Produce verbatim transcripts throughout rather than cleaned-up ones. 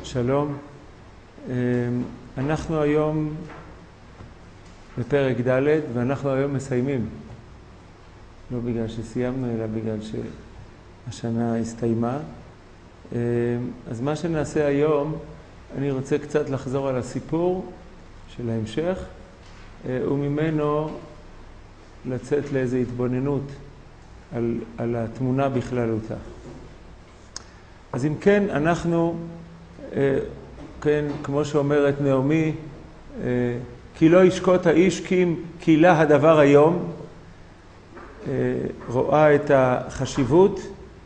שלום. אנחנו היום בפרק ד' ואנחנו היום מסיימים. לא בגלל שסיימנו, אלא בגלל שהשנה הסתיימה. אז מה שנעשה היום, אני רוצה קצת לחזור על הסיפור של ההמשך, וממנו לצאת לאיזו התבוננות על, על התמונה בכללותה. אז אם כן, אנחנו, כן, כמו שאומרת נעמי, כי לא ישקוט האיש כי אם קהילה הדבר היום, רואה את החשיבות,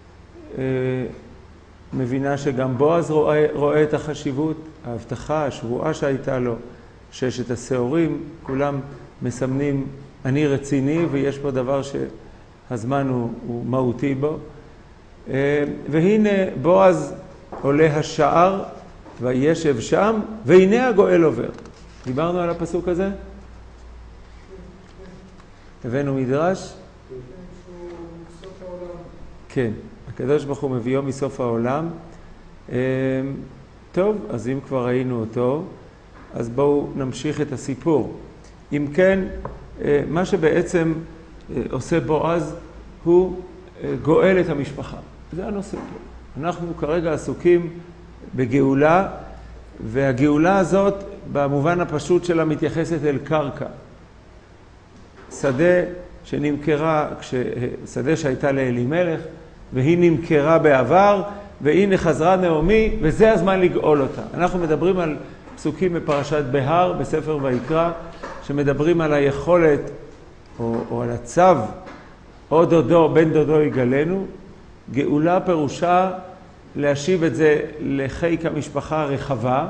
מבינה שגם בועז רואה, רואה את החשיבות, ההבטחה, השבועה שהייתה לו, ששת השעורים, כולם מסמנים אני רציני ויש פה דבר שהזמן הוא, הוא מהותי בו. והנה בועז עולה השער וישב שם, והנה הגואל עובר. דיברנו על הפסוק הזה? הבאנו מדרש? כן, הקדוש ברוך הוא מביאו מסוף העולם. טוב, אז אם כבר ראינו אותו, אז בואו נמשיך את הסיפור. אם כן, מה שבעצם עושה בועז הוא גואל את המשפחה. זה הנושא פה. אנחנו כרגע עסוקים בגאולה, והגאולה הזאת במובן הפשוט שלה מתייחסת אל קרקע. שדה שנמכרה, שדה שהייתה לאלימלך, והיא נמכרה בעבר, והנה חזרה נעמי, וזה הזמן לגאול אותה. אנחנו מדברים על פסוקים בפרשת בהר, בספר ויקרא, שמדברים על היכולת, או, או על הצו, או דודו, בן דודו יגלנו. גאולה פירושה להשיב את זה לחיק המשפחה הרחבה,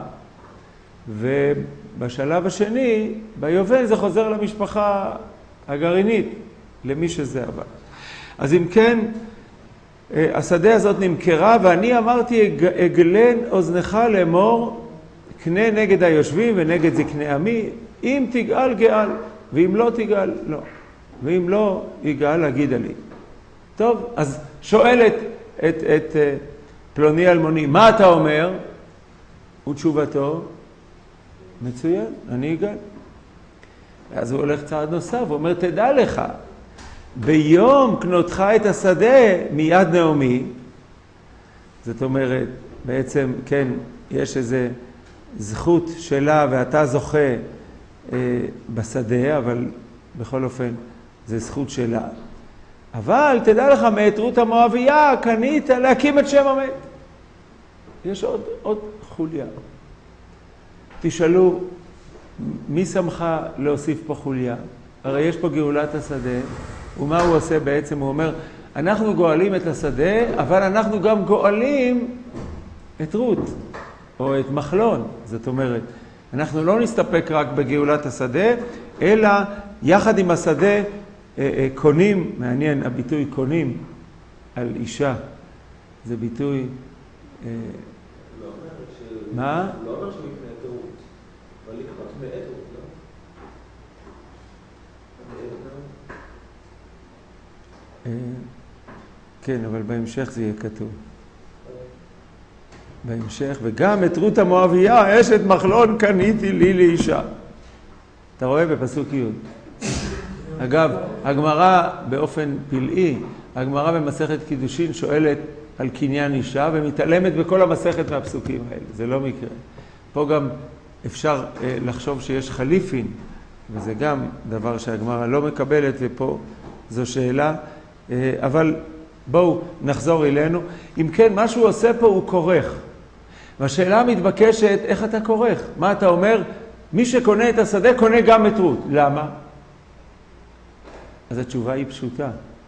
ובשלב השני, ביובל זה חוזר למשפחה הגרעינית, למי שזה הבא. אז אם כן, השדה הזאת נמכרה, ואני אמרתי, אגלן אוזנך לאמור, קנה נגד היושבים ונגד זקני עמי, אם תגאל גאל, ואם לא תגאל, לא. ואם לא יגאל, אגידה לי. טוב, אז שואלת את, את פלוני אלמוני, מה אתה אומר? ותשובתו, מצוין, אני אגאל. אז הוא הולך צעד נוסף, הוא אומר, תדע לך, ביום קנותך את השדה מיד נעמי, זאת אומרת, בעצם, כן, יש איזו זכות שלה ואתה זוכה אה, בשדה, אבל בכל אופן, זה זכות שלה. אבל תדע לך, מאת רות המואביה קנית להקים את שם המת. יש עוד, עוד חוליה. תשאלו, מי שמחה להוסיף פה חוליה? הרי יש פה גאולת השדה, ומה הוא עושה בעצם? הוא אומר, אנחנו גואלים את השדה, אבל אנחנו גם גואלים את רות, או את מחלון. זאת אומרת, אנחנו לא נסתפק רק בגאולת השדה, אלא יחד עם השדה קונים, מעניין, הביטוי קונים על אישה, זה ביטוי... מה? לא אומר שמקנה את רות, אבל לקנות מאת רות, לא? כן, אבל בהמשך זה יהיה כתוב. בהמשך, וגם את רות המואביה, אשת מחלון קניתי לי לאישה. אתה רואה בפסוק י'. אגב, הגמרא באופן פלאי, הגמרא במסכת קידושין שואלת על קניין אישה, ומתעלמת בכל המסכת מהפסוקים האלה. זה לא מקרה. פה גם אפשר אה, לחשוב שיש חליפין, וזה גם דבר שהגמרא לא מקבלת, ופה זו שאלה. אה, אבל בואו נחזור אלינו. אם כן, מה שהוא עושה פה הוא כורך. והשאלה המתבקשת, איך אתה כורך? מה אתה אומר? מי שקונה את השדה קונה גם את רות. למה? אז התשובה היא פשוטה.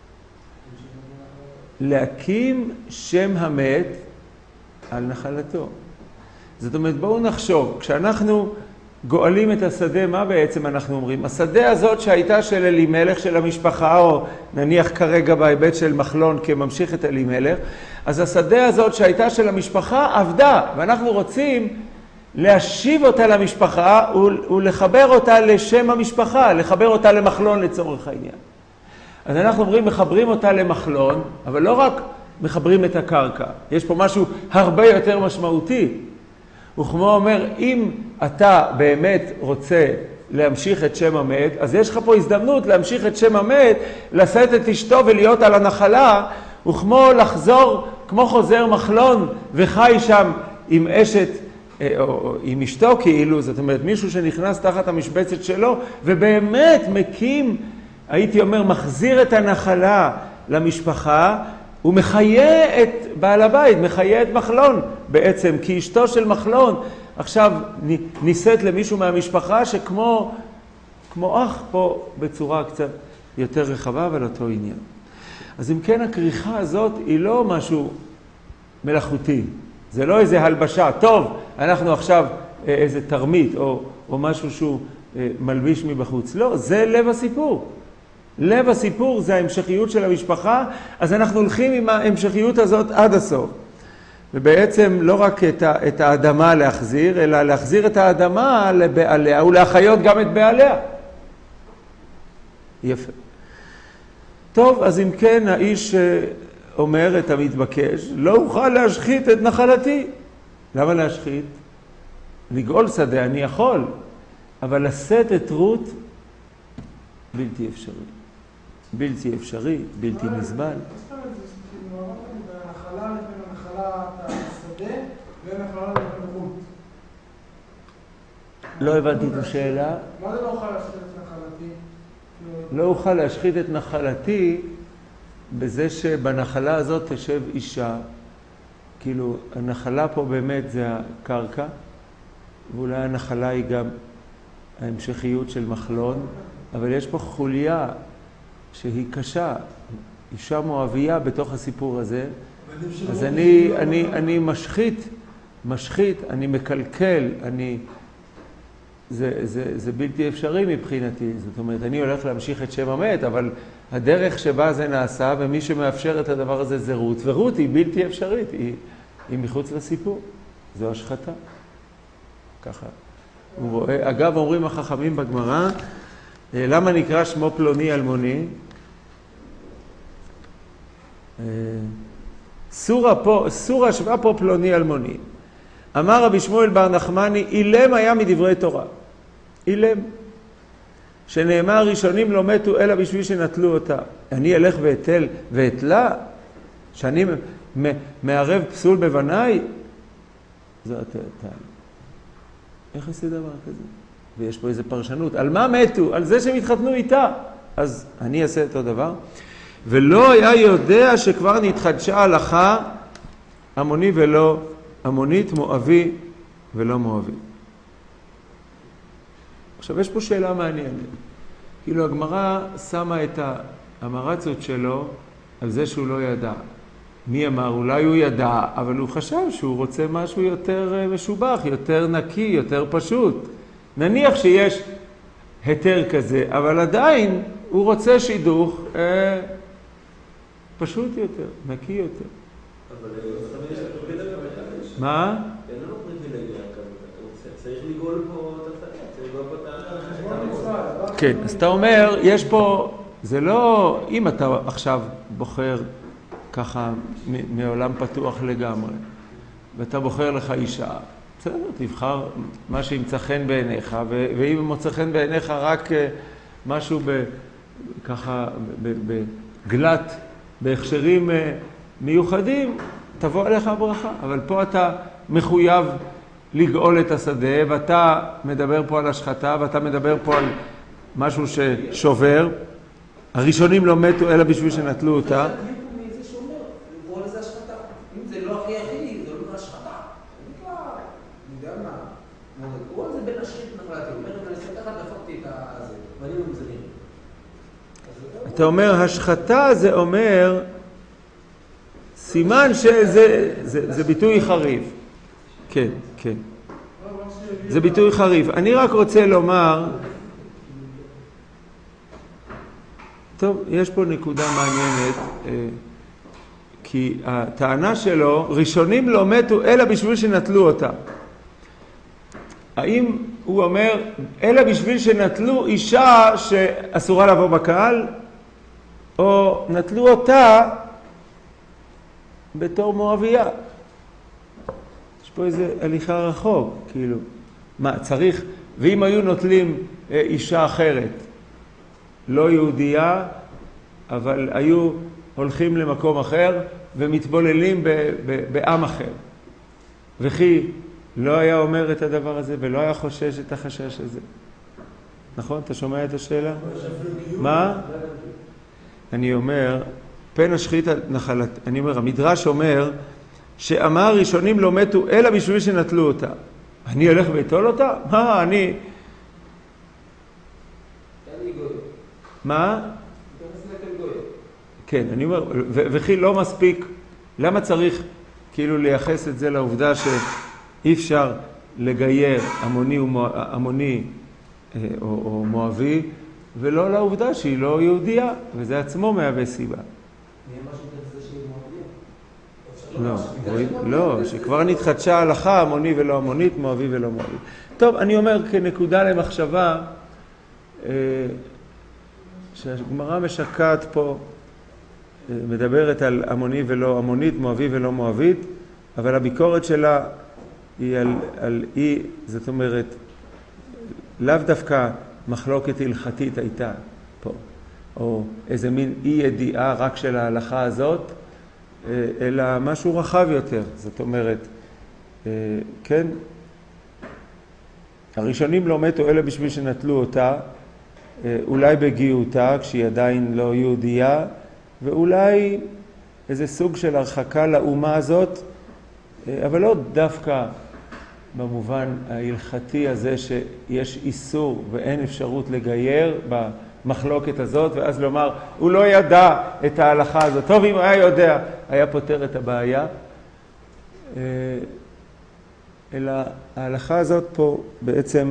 להקים שם המת על נחלתו. זאת אומרת, בואו נחשוב, כשאנחנו גואלים את השדה, מה בעצם אנחנו אומרים? השדה הזאת שהייתה של אלימלך, של המשפחה, או נניח כרגע בהיבט של מחלון כממשיך את אלימלך, אז השדה הזאת שהייתה של המשפחה עבדה, ואנחנו רוצים להשיב אותה למשפחה ולחבר אותה לשם המשפחה, לחבר אותה למחלון לצורך העניין. אז אנחנו אומרים, מחברים אותה למחלון, אבל לא רק מחברים את הקרקע. יש פה משהו הרבה יותר משמעותי. וכמו אומר, אם אתה באמת רוצה להמשיך את שם המת, אז יש לך פה הזדמנות להמשיך את שם המת, לשאת את אשתו ולהיות על הנחלה, וכמו לחזור, כמו חוזר מחלון וחי שם עם אשת, או עם אשתו כאילו, זאת אומרת מישהו שנכנס תחת המשבצת שלו, ובאמת מקים, הייתי אומר, מחזיר את הנחלה למשפחה, הוא מחיה את בעל הבית, מחיה את מחלון בעצם, כי אשתו של מחלון עכשיו ניסית למישהו מהמשפחה שכמו כמו אח פה בצורה קצת יותר רחבה, אבל אותו עניין. אז אם כן, הכריכה הזאת היא לא משהו מלאכותי. זה לא איזה הלבשה. טוב, אנחנו עכשיו איזה תרמית או, או משהו שהוא מלביש מבחוץ. לא, זה לב הסיפור. לב הסיפור זה ההמשכיות של המשפחה, אז אנחנו הולכים עם ההמשכיות הזאת עד הסוף. ובעצם לא רק את, ה, את האדמה להחזיר, אלא להחזיר את האדמה לבעליה ולהחיות גם את בעליה. יפה. טוב, אז אם כן, האיש אומר את המתבקש, לא אוכל להשחית את נחלתי. למה להשחית? לגאול שדה אני יכול, אבל לשאת את רות בלתי אפשרי. בלתי אפשרי, בלתי נסבל. מה זאת אומרת? זה מהנחלה לבין הנחלת השדה ונחלה לבין רות. לא הבנתי את השאלה. מה זה לא אוכל להשחית את נחלתי? לא אוכל להשחית את נחלתי בזה שבנחלה הזאת תשב אישה. כאילו, הנחלה פה באמת זה הקרקע, ואולי הנחלה היא גם ההמשכיות של מחלון, אבל יש פה חוליה שהיא קשה, אישה מואביה בתוך הסיפור הזה. אז אני, אני, אני משחית, משחית, אני מקלקל, אני, זה, זה, זה בלתי אפשרי מבחינתי. זאת אומרת, אני הולך להמשיך את שם המת, אבל הדרך שבה זה נעשה, ומי שמאפשר את הדבר הזה זה רות, ורות היא בלתי אפשרית, היא, היא מחוץ לסיפור. זו השחתה. ככה. הוא רואה, אגב, אומרים החכמים בגמרא, למה נקרא שמו פלוני אלמוני? סורה פה, סורה שווה פה פלוני אלמוני. אמר רבי שמואל בר נחמני, אילם היה מדברי תורה. אילם. שנאמר ראשונים לא מתו אלא בשביל שנטלו אותה. אני אלך ואתל ואתלה, שאני מערב פסול בבניי, זו התאל. איך עושה דבר כזה? ויש פה איזו פרשנות. על מה מתו? על זה שהם התחתנו איתה. אז אני אעשה אותו דבר. ולא היה יודע שכבר נתחדשה הלכה עמוני ולא עמונית, מואבי ולא מואבי. עכשיו, יש פה שאלה מעניינת. כאילו, הגמרא שמה את האמרציות שלו על זה שהוא לא ידע. מי אמר? אולי הוא ידע, אבל הוא חשב שהוא רוצה משהו יותר משובח, יותר נקי, יותר פשוט. נניח שיש היתר כזה, אבל עדיין הוא רוצה שידוך אה, פשוט יותר, נקי יותר. אבל תמיד יש לו פריבילגיה. מה? אין לנו פריבילגיה. צריך לגאול פה את השדה, צריך לגאול פה את ה... כן, אז אתה אומר, יש פה, זה לא, אם אתה עכשיו בוחר ככה מעולם פתוח לגמרי, ואתה בוחר לך אישה, בסדר, תבחר מה שימצא חן בעיניך, ואם מוצא חן בעיניך רק משהו ב, ככה בגלת, בהכשרים מיוחדים, תבוא עליך הברכה. אבל פה אתה מחויב לגאול את השדה, ואתה מדבר פה על השחתה, ואתה מדבר פה על משהו ששובר. הראשונים לא מתו אלא בשביל שנטלו אותה. אתה אומר, השחתה זה אומר, סימן שזה זה, זה ביטוי חריף. כן, כן. זה ביטוי חריף. אני רק רוצה לומר, טוב, יש פה נקודה מעניינת, כי הטענה שלו, ראשונים לא מתו אלא בשביל שנטלו אותה. האם הוא אומר, אלא בשביל שנטלו אישה שאסורה לבוא בקהל, או נטלו אותה בתור מואביה? יש פה איזה הליכה רחוק, כאילו, מה, צריך, ואם היו נוטלים אישה אחרת, לא יהודייה, אבל היו הולכים למקום אחר ומתבוללים ב, ב, בעם אחר. וכי לא היה אומר את הדבר הזה ולא היה חושש את החשש הזה. נכון? אתה שומע את השאלה? מה? אני אומר, פן השחית נחלת, אני אומר, המדרש אומר, שאמר ראשונים לא מתו אלא בשביל שנטלו אותה. אני הולך ויטול אותה? מה, אני... מה? כן, אני אומר, וכי לא מספיק, למה צריך כאילו לייחס את זה לעובדה שאי אפשר לגייר המוני, המוני או, או מואבי, ולא לעובדה שהיא לא יהודייה, וזה עצמו מהווה סיבה. לא, לא, שכבר נתחדשה הלכה, המוני ולא המונית, מואבי ולא מואבי. טוב, אני אומר כנקודה למחשבה, שהגמרא משקעת פה, מדברת על המוני ולא המונית, מואבי ולא מואבית, אבל הביקורת שלה היא על, על אי, זאת אומרת, לאו דווקא מחלוקת הלכתית הייתה פה, או איזה מין אי ידיעה רק של ההלכה הזאת, אלא משהו רחב יותר. זאת אומרת, כן, הראשונים לא מתו אלא בשביל שנטלו אותה, אולי בגיותה כשהיא עדיין לא יהודייה, ואולי איזה סוג של הרחקה לאומה הזאת, אבל לא דווקא במובן ההלכתי הזה שיש איסור ואין אפשרות לגייר במחלוקת הזאת, ואז לומר, הוא לא ידע את ההלכה הזאת. טוב, אם היה יודע, היה פותר את הבעיה. אלא ההלכה הזאת פה בעצם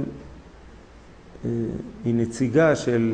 היא נציגה של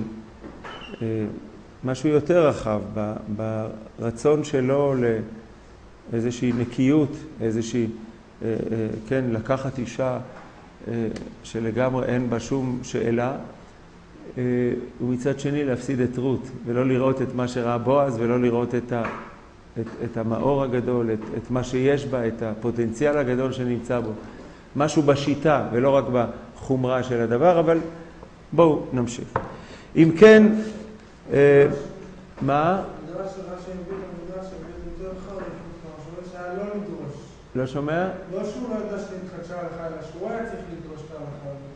משהו יותר רחב, ברצון שלו לאיזושהי נקיות, איזושהי, כן, לקחת אישה שלגמרי אין בה שום שאלה, ומצד שני להפסיד את רות, ולא לראות את מה שראה בועז, ולא לראות את, ה, את, את המאור הגדול, את, את מה שיש בה, את הפוטנציאל הגדול שנמצא בו. משהו בשיטה, ולא רק בחומרה של הדבר, אבל בואו נמשיך. אם כן, אה, מה? המדרש שלך שהביא את המדרש שהביא יותר חריף, שאומר שהיה לא לדרוש. לא שומע? לא שהוא לא ידע שנתחדשה הלכה, אלא שהוא היה צריך לדרוש את ההלכה הזאת.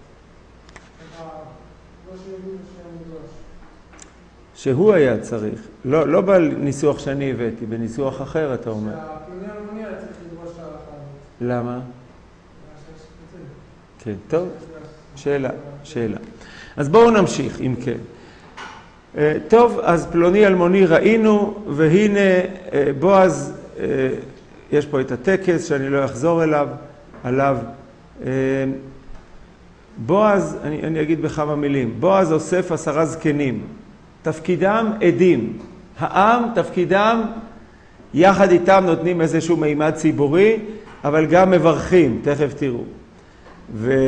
לא שהביא לשם מדרש. שהוא היה צריך. לא, לא בניסוח שאני הבאתי, בניסוח אחר אתה אומר. שהפלוני אלמוני היה צריך לדרוש את ההלכה הזאת. למה? כן, טוב. שאלה, שאלה. אז בואו נמשיך, אם כן. טוב, אז פלוני אלמוני ראינו, והנה בועז, יש פה את הטקס שאני לא אחזור אליו, עליו. בועז, אני, אני אגיד בכמה מילים, בועז אוסף עשרה זקנים, תפקידם עדים. העם, תפקידם, יחד איתם נותנים איזשהו מימד ציבורי, אבל גם מברכים, תכף תראו. ו...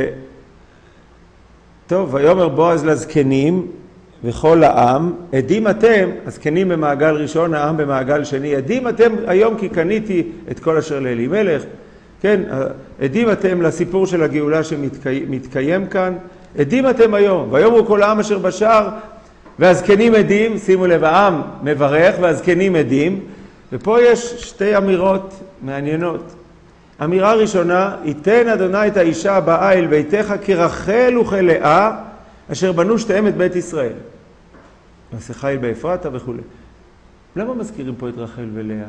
טוב, ויאמר בועז לזקנים וכל העם, עדים אתם, הזקנים במעגל ראשון, העם במעגל שני, עדים אתם היום כי קניתי את כל אשר לאלימלך, כן, עדים אתם לסיפור של הגאולה שמתקיים כאן, עדים אתם היום, ויאמרו כל העם אשר בשער, והזקנים עדים, שימו לב, העם מברך והזקנים עדים, ופה יש שתי אמירות מעניינות. אמירה ראשונה, ייתן אדוני את האישה הבאה אל ביתך כרחל וכלאה, אשר בנו שתיהם את בית ישראל. ושיחי באפרתה וכו'. למה מזכירים פה את רחל ולאה?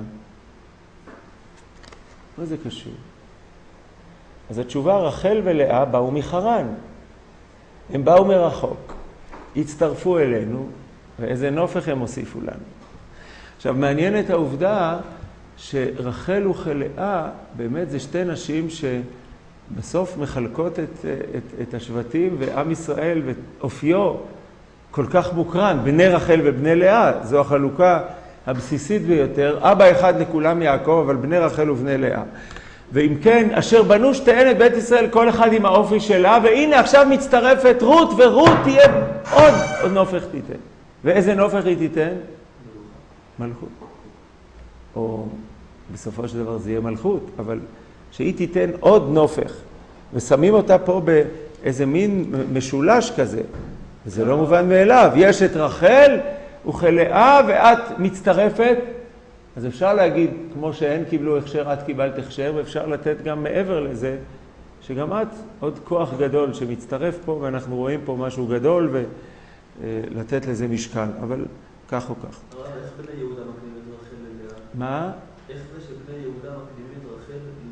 מה זה קשור? אז התשובה, רחל ולאה באו מחרן. הם באו מרחוק. הצטרפו אלינו, ואיזה נופך הם הוסיפו לנו. עכשיו, מעניינת העובדה שרחל וכלאה באמת זה שתי נשים שבסוף מחלקות את, את, את השבטים, ועם ישראל ואופיו כל כך מוקרן, בני רחל ובני לאה, זו החלוקה הבסיסית ביותר, אבא אחד לכולם יעקב, אבל בני רחל ובני לאה. ואם כן, אשר בנו שתיהן את בית ישראל, כל אחד עם האופי שלה, והנה עכשיו מצטרפת רות, ורות תהיה עוד, עוד נופך תיתן. ואיזה נופך היא תיתן? מלכות. או בסופו של דבר זה יהיה מלכות, אבל שהיא תיתן עוד נופך. ושמים אותה פה באיזה מין משולש כזה. וזה לא מובן מאליו. יש את רחל וכלאה ואת מצטרפת. אז אפשר להגיד, כמו שהן קיבלו הכשר, את קיבלת הכשר, ואפשר לתת גם מעבר לזה, שגם את עוד כוח גדול שמצטרף פה, ואנחנו רואים פה משהו גדול, ולתת לזה משקל. אבל כך או כך. איך בני יהודה מקדימים את רחל ללאה? מה? איך זה שבני יהודה מקדימים את רחל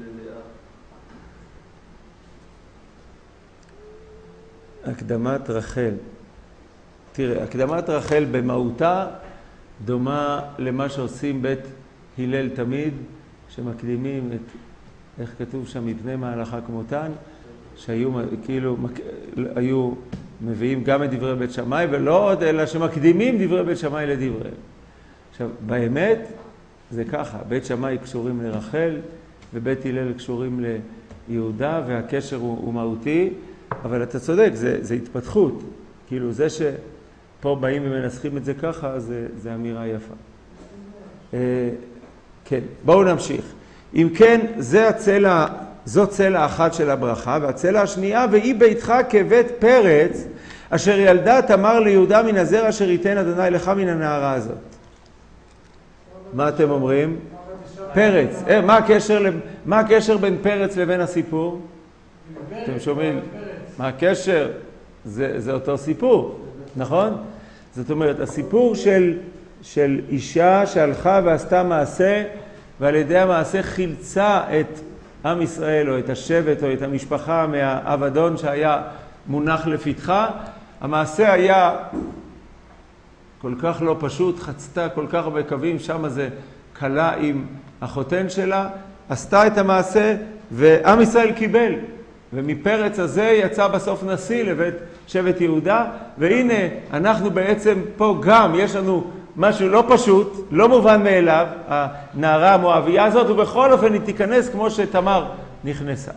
ללאה? הקדמת רחל. תראה, הקדמת רחל במהותה דומה למה שעושים בית הלל תמיד, שמקדימים את, איך כתוב שם, מפני מהלכה כמותן, שהיו כאילו, היו מביאים גם את דברי בית שמאי, ולא עוד, אלא שמקדימים דברי בית שמאי לדבריהם. עכשיו, באמת, זה ככה, בית שמאי קשורים לרחל, ובית הלל קשורים ליהודה, והקשר הוא, הוא מהותי, אבל אתה צודק, זה, זה התפתחות. כאילו, זה שפה באים ומנסחים את זה ככה, זה, זה אמירה יפה. אה, כן, בואו נמשיך. אם כן, זה הצלע, זו צלע אחת של הברכה, והצלע השנייה, והיא ביתך כבית פרץ, אשר ילדה תמר ליהודה מן הזרע אשר ייתן אדוני לך מן הנערה הזאת. מה אתם אומרים? פרץ. אה, מה הקשר, מה הקשר בין פרץ לבין הסיפור? אתם שומעים? מה הקשר? זה, זה אותו סיפור, נכון? זאת אומרת, הסיפור של, של אישה שהלכה ועשתה מעשה, ועל ידי המעשה חילצה את עם ישראל, או את השבט, או את המשפחה מהאבדון שהיה מונח לפתחה. המעשה היה כל כך לא פשוט, חצתה כל כך הרבה קווים, שם זה קלה עם החותן שלה, עשתה את המעשה, ועם ישראל קיבל. ומפרץ הזה יצא בסוף נשיא לבית שבט יהודה, והנה אנחנו בעצם פה גם, יש לנו משהו לא פשוט, לא מובן מאליו, הנערה המואביה הזאת, ובכל אופן היא תיכנס כמו שתמר נכנסה.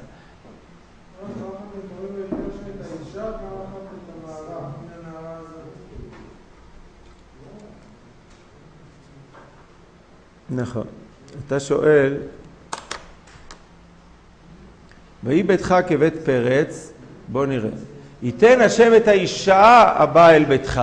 נכון. אתה שואל, ויהי ביתך כבית פרץ, בוא נראה. ייתן השם את האישה הבאה אל ביתך.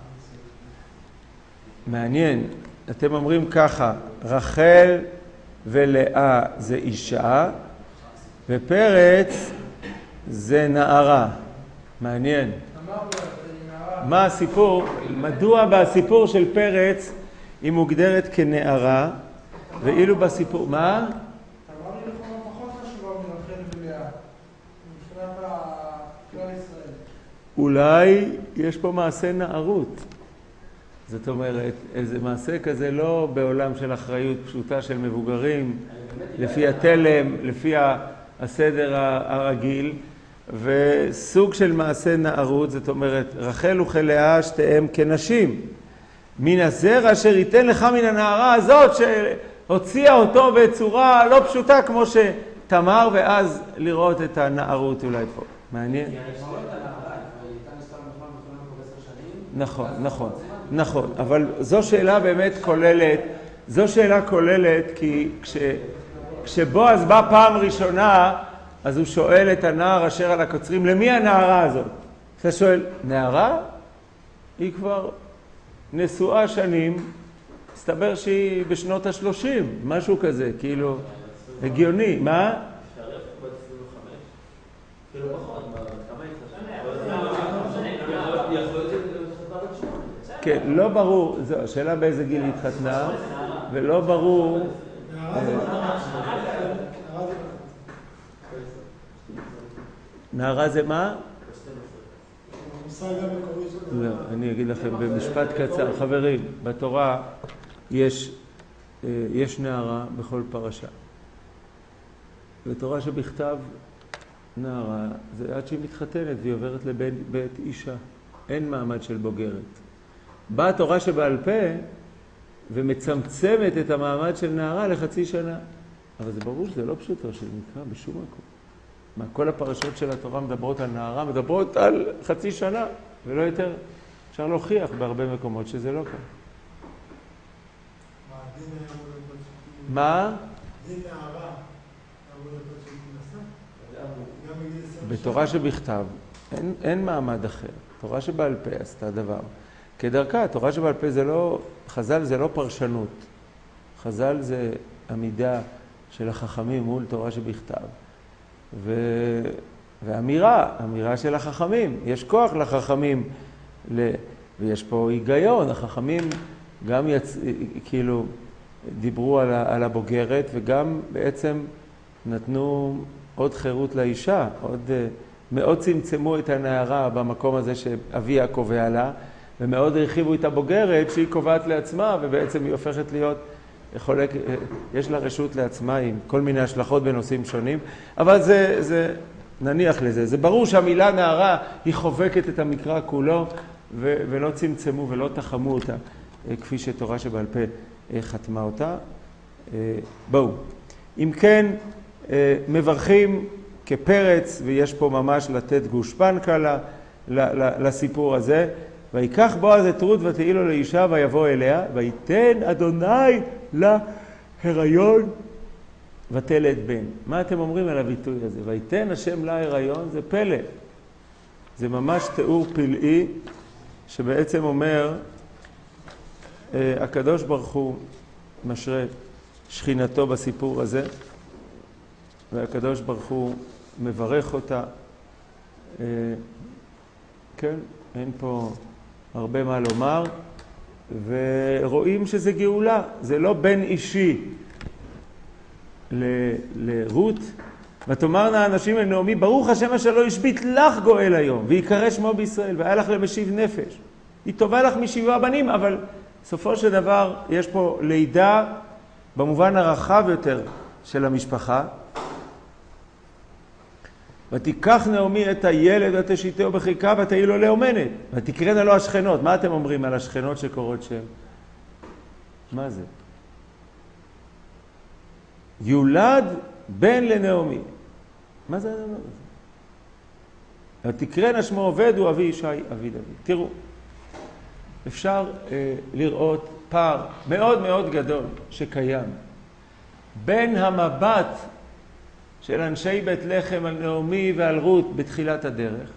מעניין, אתם אומרים ככה, רחל ולאה זה אישה, ופרץ זה נערה. מעניין. מה הסיפור? מדוע בסיפור של פרץ היא מוגדרת כנערה, ואילו בסיפור... מה? תמר היא לכאורה פחות חשובה מרחל ולאה, מבחינת כלל ישראל. אולי יש פה מעשה נערות. זאת אומרת, איזה מעשה כזה לא בעולם של אחריות פשוטה של מבוגרים, לפי התלם, לפי הסדר הרגיל, וסוג של מעשה נערות, זאת אומרת, רחל וכלאה שתיהם כנשים. מן הזרע אשר ייתן לך מן הנערה הזאת, שהוציאה אותו בצורה לא פשוטה כמו שתמר, ואז לראות את הנערות אולי פה. מעניין? נכון, נכון, נכון. אבל זו שאלה באמת כוללת, זו שאלה כוללת, כי כש, כשבועז בא פעם ראשונה, אז הוא שואל את הנער אשר על הקוצרים, למי הנערה הזאת? אתה שואל, נערה? היא כבר נשואה שנים, מסתבר שהיא בשנות השלושים, משהו כזה, כאילו, הגיוני. מה? שערף בת עשרים וחמש? כאילו פחות, כמה התחתנה? כן, לא ברור, זו השאלה באיזה גיל היא התחתנה, ולא ברור... נערה זה מה? לא, אני אגיד לכם במשפט קצר. חברים, בתורה יש, יש נערה בכל פרשה. בתורה שבכתב נערה, זה עד שהיא מתחתנת והיא עוברת לבית אישה. אין מעמד של בוגרת. באה התורה שבעל פה ומצמצמת את המעמד של נערה לחצי שנה. אבל זה ברור שזה לא פשוטו של מקרא בשום מקום. מה, כל הפרשות של התורה מדברות על נערה, מדברות על חצי שנה, ולא יותר. אפשר להוכיח בהרבה מקומות שזה לא כאן. מה? דין נערה? מה? דין נערה. מגיל עשרים ושבע? בתורה שבכתב אין, אין מעמד אחר. תורה שבעל פה עשתה דבר. כדרכה, תורה שבעל פה זה לא, חז"ל זה לא פרשנות. חז"ל זה עמידה של החכמים מול תורה שבכתב. ו... ואמירה, אמירה של החכמים. יש כוח לחכמים, ל... ויש פה היגיון. החכמים גם יצ... כאילו דיברו על, ה... על הבוגרת, וגם בעצם נתנו עוד חירות לאישה, עוד... מאוד צמצמו את הנערה במקום הזה שאביה קובע לה, ומאוד הרחיבו את הבוגרת שהיא קובעת לעצמה, ובעצם היא הופכת להיות חולק, יש לה רשות לעצמה עם כל מיני השלכות בנושאים שונים, אבל זה, זה, נניח לזה. זה ברור שהמילה נערה היא חובקת את המקרא כולו, ו, ולא צמצמו ולא תחמו אותה, כפי שתורה שבעל פה חתמה אותה. בואו. אם כן, מברכים כפרץ, ויש פה ממש לתת גושפנקה ל, ל, ל, לסיפור הזה. ויקח בועז את רות ותהי לו לאישה ויבוא אליה, ויתן אדוני להיריון ותלד בן. מה אתם אומרים על הביטוי הזה? ויתן השם להיריון, זה פלא. זה ממש תיאור פלאי, שבעצם אומר, הקדוש ברוך הוא משרה שכינתו בסיפור הזה, והקדוש ברוך הוא מברך אותה. כן, אין פה הרבה מה לומר, ורואים שזה גאולה. זה לא בן אישי ל- לרות. ותאמרנה האנשים אל נעמי, ברוך השם אשר לא השבית לך גואל היום, ויקרא שמו בישראל, והיה לך למשיב נפש. היא טובה לך משבעה בנים, אבל סופו של דבר יש פה לידה במובן הרחב יותר של המשפחה. ותיקח נעמי את הילד ותשיתהו בחיקה ותהי לו לאומנת. ותקראנה לו השכנות. מה אתם אומרים על השכנות שקורות שם? מה זה? יולד בן לנעמי. מה זה הדבר הזה? ותקראנה שמו עובד הוא אבי ישי אבי דוד. תראו, אפשר אה, לראות פער מאוד מאוד גדול שקיים בין המבט של אנשי בית לחם על נעמי ועל רות בתחילת הדרך.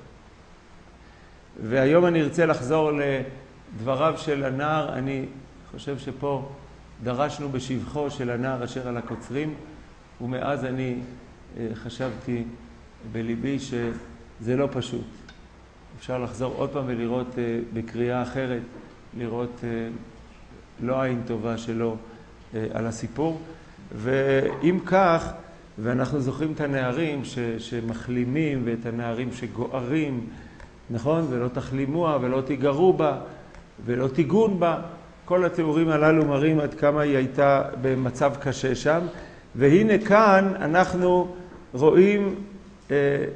והיום אני ארצה לחזור לדבריו של הנער. אני חושב שפה דרשנו בשבחו של הנער אשר על הקוצרים, ומאז אני חשבתי בליבי שזה לא פשוט. אפשר לחזור עוד פעם ולראות בקריאה אחרת, לראות לא עין טובה שלו על הסיפור. ואם כך, ואנחנו זוכרים את הנערים ש, שמחלימים ואת הנערים שגוערים, נכון? ולא תחלימוה ולא תיגרו בה ולא תיגון בה. כל התיאורים הללו מראים עד כמה היא הייתה במצב קשה שם. והנה כאן אנחנו רואים אה,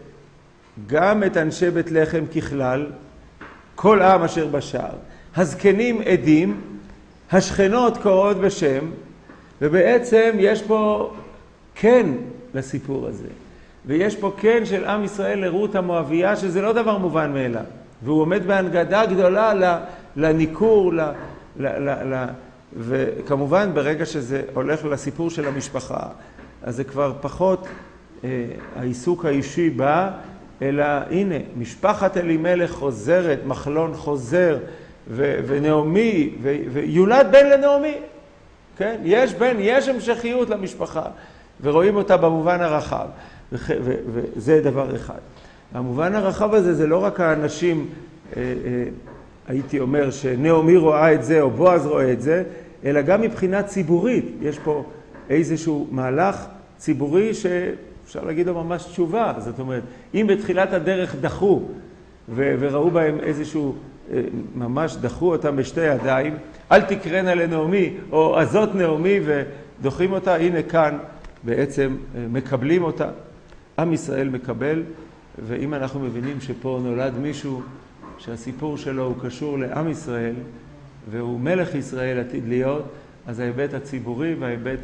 גם את אנשי בית לחם ככלל, כל עם אשר בשער. הזקנים עדים, השכנות קוראות בשם, ובעצם יש פה כן לסיפור הזה. ויש פה כן של עם ישראל לרות המואביה, שזה לא דבר מובן מאליו. והוא עומד בהנגדה גדולה לניקור, ל, ל, ל, ל, וכמובן ברגע שזה הולך לסיפור של המשפחה, אז זה כבר פחות אה, העיסוק האישי בא, אלא הנה, משפחת אלימלך חוזרת, מחלון חוזר, ו, ונעמי, ו, ויולד בן לנעמי. כן? יש בן, יש המשכיות למשפחה. ורואים אותה במובן הרחב, וזה דבר אחד. המובן הרחב הזה זה לא רק האנשים, הייתי אומר שנעמי רואה את זה או בועז רואה את זה, אלא גם מבחינה ציבורית. יש פה איזשהו מהלך ציבורי שאפשר להגיד לו ממש תשובה. זאת אומרת, אם בתחילת הדרך דחו וראו בהם איזשהו, ממש דחו אותם בשתי ידיים, אל תקראנה לנעמי או הזאת נעמי ודוחים אותה, הנה כאן בעצם מקבלים אותה. עם ישראל מקבל, ואם אנחנו מבינים שפה נולד מישהו שהסיפור שלו הוא קשור לעם ישראל, והוא מלך ישראל עתיד להיות, אז ההיבט הציבורי וההיבט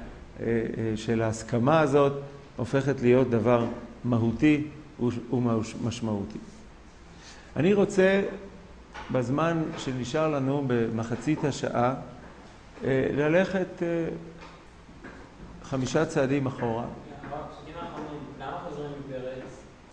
של ההסכמה הזאת הופכת להיות דבר מהותי ומשמעותי. אני רוצה בזמן שנשאר לנו במחצית השעה ללכת חמישה צעדים אחורה. למה חוזרים מפרץ?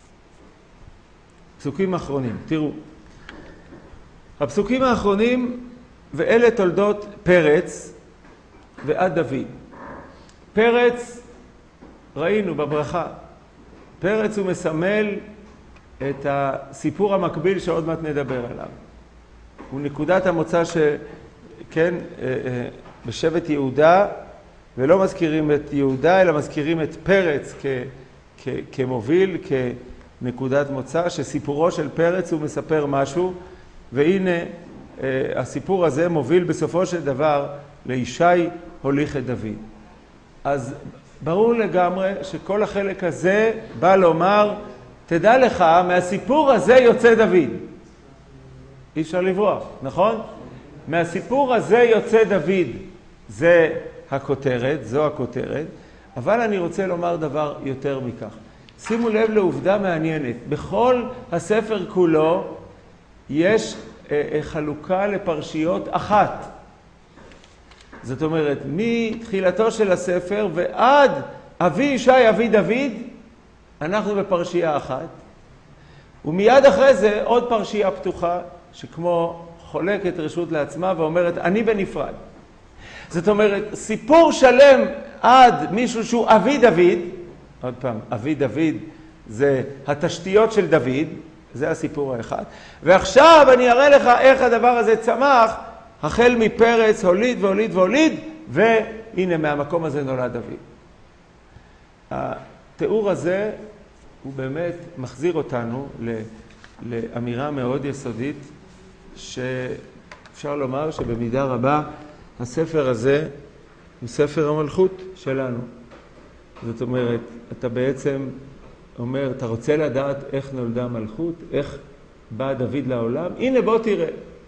פסוקים האחרונים, תראו. הפסוקים האחרונים, ואלה תולדות פרץ ועד דוד. פרץ, ראינו בברכה, פרץ הוא מסמל את הסיפור המקביל שעוד מעט נדבר עליו. הוא נקודת המוצא שכן, בשבט יהודה, ולא מזכירים את יהודה, אלא מזכירים את פרץ כ, כ, כמוביל, כנקודת מוצא, שסיפורו של פרץ הוא מספר משהו, והנה הסיפור הזה מוביל בסופו של דבר לישי הוליך את דוד. אז ברור לגמרי שכל החלק הזה בא לומר, תדע לך, מהסיפור הזה יוצא דוד. אי אפשר לברוח, נכון? מהסיפור הזה יוצא דוד. זה הכותרת, זו הכותרת. אבל אני רוצה לומר דבר יותר מכך. שימו לב לעובדה מעניינת. בכל הספר כולו יש אה, חלוקה לפרשיות אחת. זאת אומרת, מתחילתו של הספר ועד אבי ישי, אבי דוד, אנחנו בפרשייה אחת. ומיד אחרי זה עוד פרשייה פתוחה, שכמו חולקת רשות לעצמה ואומרת, אני בנפרד. זאת אומרת, סיפור שלם עד מישהו שהוא אבי דוד, עוד פעם, אבי דוד זה התשתיות של דוד, זה הסיפור האחד. ועכשיו אני אראה לך איך הדבר הזה צמח, החל מפרץ, הוליד והוליד והוליד, והנה מהמקום הזה נולד דוד. התיאור הזה הוא באמת מחזיר אותנו לאמירה מאוד יסודית, שאפשר לומר שבמידה רבה הספר הזה הוא ספר המלכות שלנו. זאת אומרת, אתה בעצם אומר, אתה רוצה לדעת איך נולדה מלכות, איך בא דוד לעולם? הנה בוא תראה.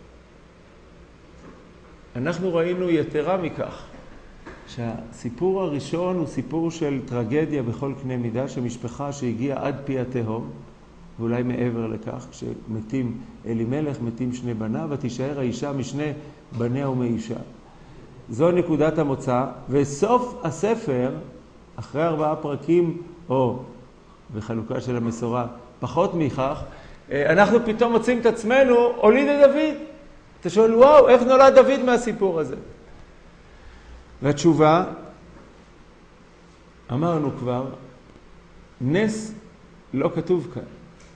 אנחנו ראינו יתרה מכך, שהסיפור הראשון הוא סיפור של טרגדיה בכל קנה מידה, שמשפחה שהגיעה עד פי התהום, ואולי מעבר לכך, כשמתים אלימלך, מתים שני בניו, ותישאר האישה משני בניה ומאישה. זו נקודת המוצא, וסוף הספר, אחרי ארבעה פרקים, או בחלוקה של המסורה, פחות מכך, אנחנו פתאום מוצאים את עצמנו, הוליד את דוד. אתה שואל, וואו, איך נולד דוד מהסיפור הזה? והתשובה, אמרנו כבר, נס לא כתוב כאן.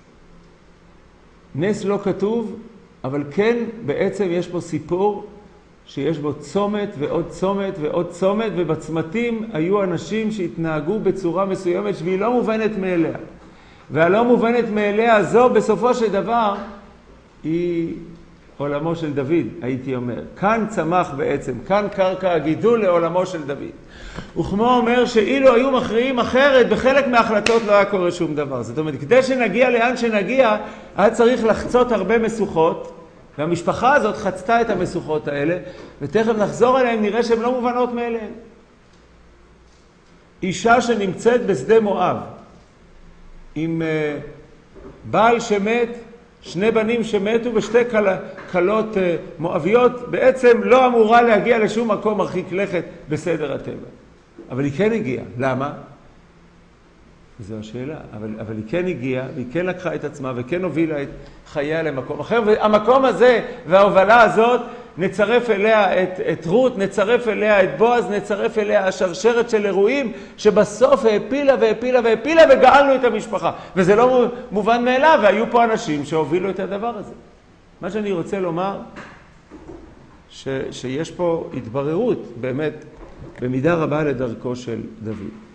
נס לא כתוב, אבל כן בעצם יש פה סיפור שיש בו צומת ועוד צומת ועוד צומת, ובצמתים היו אנשים שהתנהגו בצורה מסוימת שהיא לא מובנת מאליה. והלא מובנת מאליה הזו בסופו של דבר היא עולמו של דוד, הייתי אומר. כאן צמח בעצם, כאן קרקע הגידול לעולמו של דוד. וכמו אומר שאילו היו מכריעים אחרת, בחלק מההחלטות לא היה קורה שום דבר. זאת אומרת, כדי שנגיע לאן שנגיע, היה צריך לחצות הרבה מסוכות, והמשפחה הזאת חצתה את המסוכות האלה, ותכף נחזור אליהם, נראה שהן לא מובנות מאליהן. אישה שנמצאת בשדה מואב, עם uh, בעל שמת, שני בנים שמתו ושתי קלות uh, מואביות, בעצם לא אמורה להגיע לשום מקום מרחיק לכת בסדר הטבע. אבל היא כן הגיעה. למה? זו השאלה. אבל, אבל היא כן הגיעה, והיא כן לקחה את עצמה, וכן הובילה את חייה למקום אחר. והמקום הזה וההובלה הזאת, נצרף אליה את, את רות, נצרף אליה את בועז, נצרף אליה השרשרת של אירועים, שבסוף העפילה והעפילה והעפילה וגאלנו את המשפחה. וזה לא מובן מאליו, והיו פה אנשים שהובילו את הדבר הזה. מה שאני רוצה לומר, ש, שיש פה התבררות, באמת, במידה רבה לדרכו של דוד.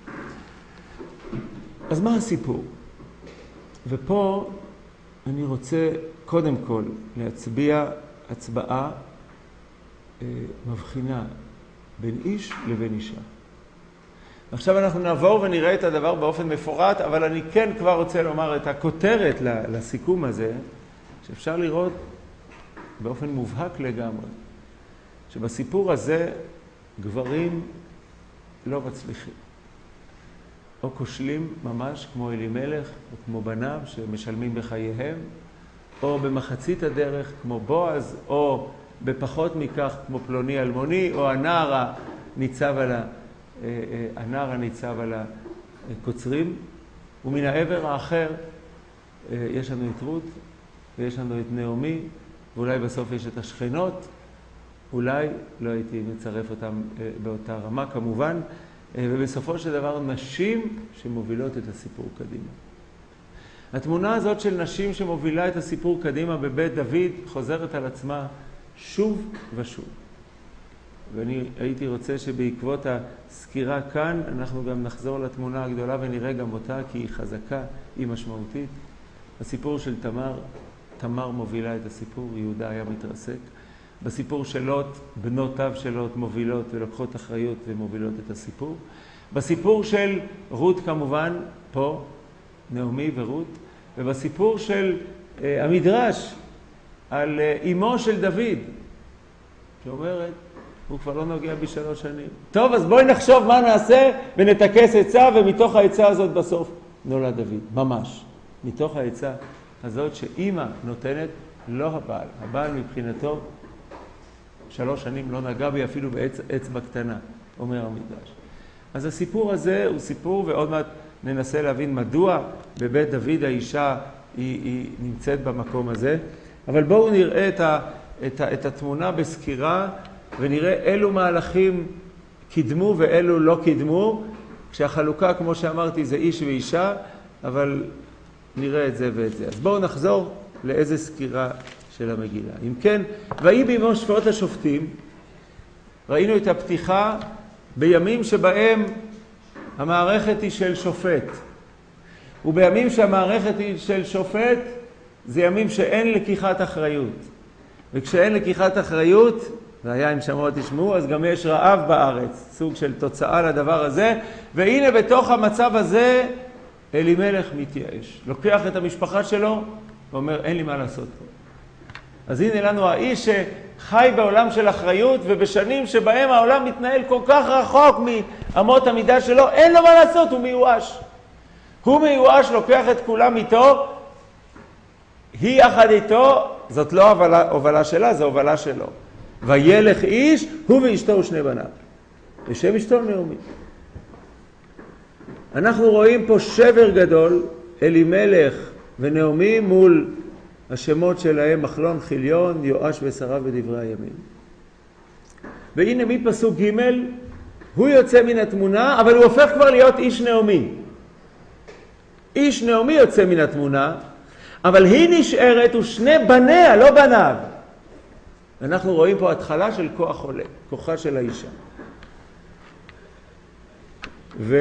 אז מה הסיפור? ופה אני רוצה קודם כל להצביע הצבעה אה, מבחינה בין איש לבין אישה. עכשיו אנחנו נעבור ונראה את הדבר באופן מפורט, אבל אני כן כבר רוצה לומר את הכותרת לסיכום הזה, שאפשר לראות באופן מובהק לגמרי, שבסיפור הזה גברים לא מצליחים. או כושלים ממש כמו אלימלך או כמו בניו שמשלמים בחייהם, או במחצית הדרך כמו בועז, או בפחות מכך כמו פלוני אלמוני, או הנער הניצב על, ה, הנער הניצב על הקוצרים. ומן העבר האחר יש לנו את רות, ויש לנו את נעמי, ואולי בסוף יש את השכנות, אולי לא הייתי מצרף אותם באותה רמה כמובן, ובסופו של דבר נשים שמובילות את הסיפור קדימה. התמונה הזאת של נשים שמובילה את הסיפור קדימה בבית דוד חוזרת על עצמה שוב ושוב. ואני הייתי רוצה שבעקבות הסקירה כאן אנחנו גם נחזור לתמונה הגדולה ונראה גם אותה, כי היא חזקה, היא משמעותית. הסיפור של תמר, תמר מובילה את הסיפור, יהודה היה מתרסק. בסיפור של לוט, בנותיו של לוט מובילות ולוקחות אחריות ומובילות את הסיפור. בסיפור של רות כמובן, פה, נעמי ורות, ובסיפור של uh, המדרש על uh, אמו של דוד, שאומרת, הוא כבר לא נוגע בשלוש שנים. טוב, אז בואי נחשוב מה נעשה ונתקס עצה, ומתוך העצה הזאת בסוף נולד דוד, ממש. מתוך העצה הזאת שאמא נותנת, לא הבעל. הבעל מבחינתו, שלוש שנים לא נגע בי אפילו באצבע קטנה, אומר המדרש. אז הסיפור הזה הוא סיפור, ועוד מעט ננסה להבין מדוע בבית דוד האישה היא, היא נמצאת במקום הזה. אבל בואו נראה את, ה, את, ה, את התמונה בסקירה, ונראה אילו מהלכים קידמו ואילו לא קידמו, כשהחלוקה, כמו שאמרתי, זה איש ואישה, אבל נראה את זה ואת זה. אז בואו נחזור לאיזה סקירה של המגילה. אם כן, ויהי בימי שפעות השופטים, ראינו את הפתיחה בימים שבהם המערכת היא של שופט. ובימים שהמערכת היא של שופט, זה ימים שאין לקיחת אחריות. וכשאין לקיחת אחריות, והיה אם שמוע תשמעו, אז גם יש רעב בארץ, סוג של תוצאה לדבר הזה. והנה בתוך המצב הזה, אלימלך מתייאש. לוקח את המשפחה שלו, ואומר, אין לי מה לעשות פה. אז הנה לנו האיש שחי בעולם של אחריות, ובשנים שבהם העולם מתנהל כל כך רחוק מאמות המידה שלו, אין לו מה לעשות, הוא מיואש. הוא מיואש, לוקח את כולם איתו, היא יחד איתו, זאת לא הובלה, הובלה שלה, זו הובלה שלו. וילך איש, הוא ואשתו ושני בניו. ושם אשתו נעמי. אנחנו רואים פה שבר גדול, אלימלך ונעמי מול השמות שלהם, מחלון, חיליון, יואש ושריו בדברי הימים. והנה מפסוק ג' הוא יוצא מן התמונה, אבל הוא הופך כבר להיות איש נעמי. איש נעמי יוצא מן התמונה, אבל היא נשארת ושני בניה, לא בניו. אנחנו רואים פה התחלה של כוח עולה, כוחה של האישה. ו...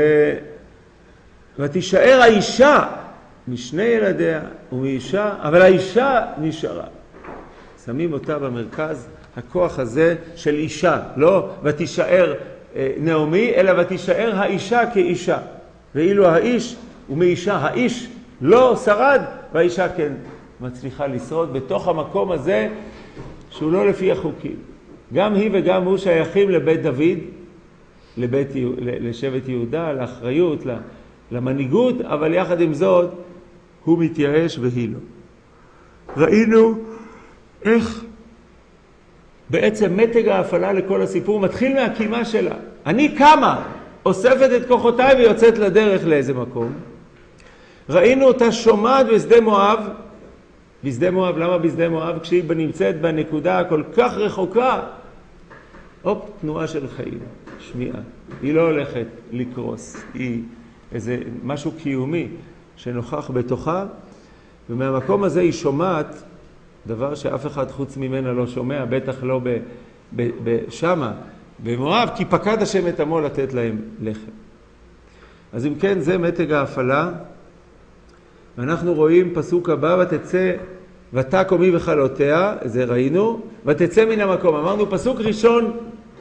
ותישאר האישה משני ילדיה ומאישה, אבל האישה נשארה. שמים אותה במרכז, הכוח הזה של אישה, לא ותישאר אה, נעמי, אלא ותישאר האישה כאישה. ואילו האיש ומאישה, האיש לא שרד, והאישה כן מצליחה לשרוד בתוך המקום הזה, שהוא לא לפי החוקים. גם היא וגם הוא שייכים לבית דוד, לבית, לשבט יהודה, לאחריות, למנהיגות, אבל יחד עם זאת, הוא מתייאש והיא לא. ראינו איך בעצם מתג ההפעלה לכל הסיפור מתחיל מהקימה שלה. אני קמה, אוספת את כוחותיי ויוצאת לדרך לאיזה מקום. ראינו אותה שומעת בשדה מואב, בשדה מואב, למה בשדה מואב? כשהיא נמצאת בנקודה הכל כך רחוקה, הופ, תנועה של חיים, שמיעה. היא לא הולכת לקרוס, היא איזה משהו קיומי שנוכח בתוכה, ומהמקום הזה היא שומעת דבר שאף אחד חוץ ממנה לא שומע, בטח לא ב, ב, ב, שמה, במואב, כי פקד השם את עמו לתת להם לחם. אז אם כן, זה מתג ההפעלה. ואנחנו רואים פסוק הבא, ותצא ותקום היא וכלותיה, זה ראינו, ותצא מן המקום. אמרנו פסוק ראשון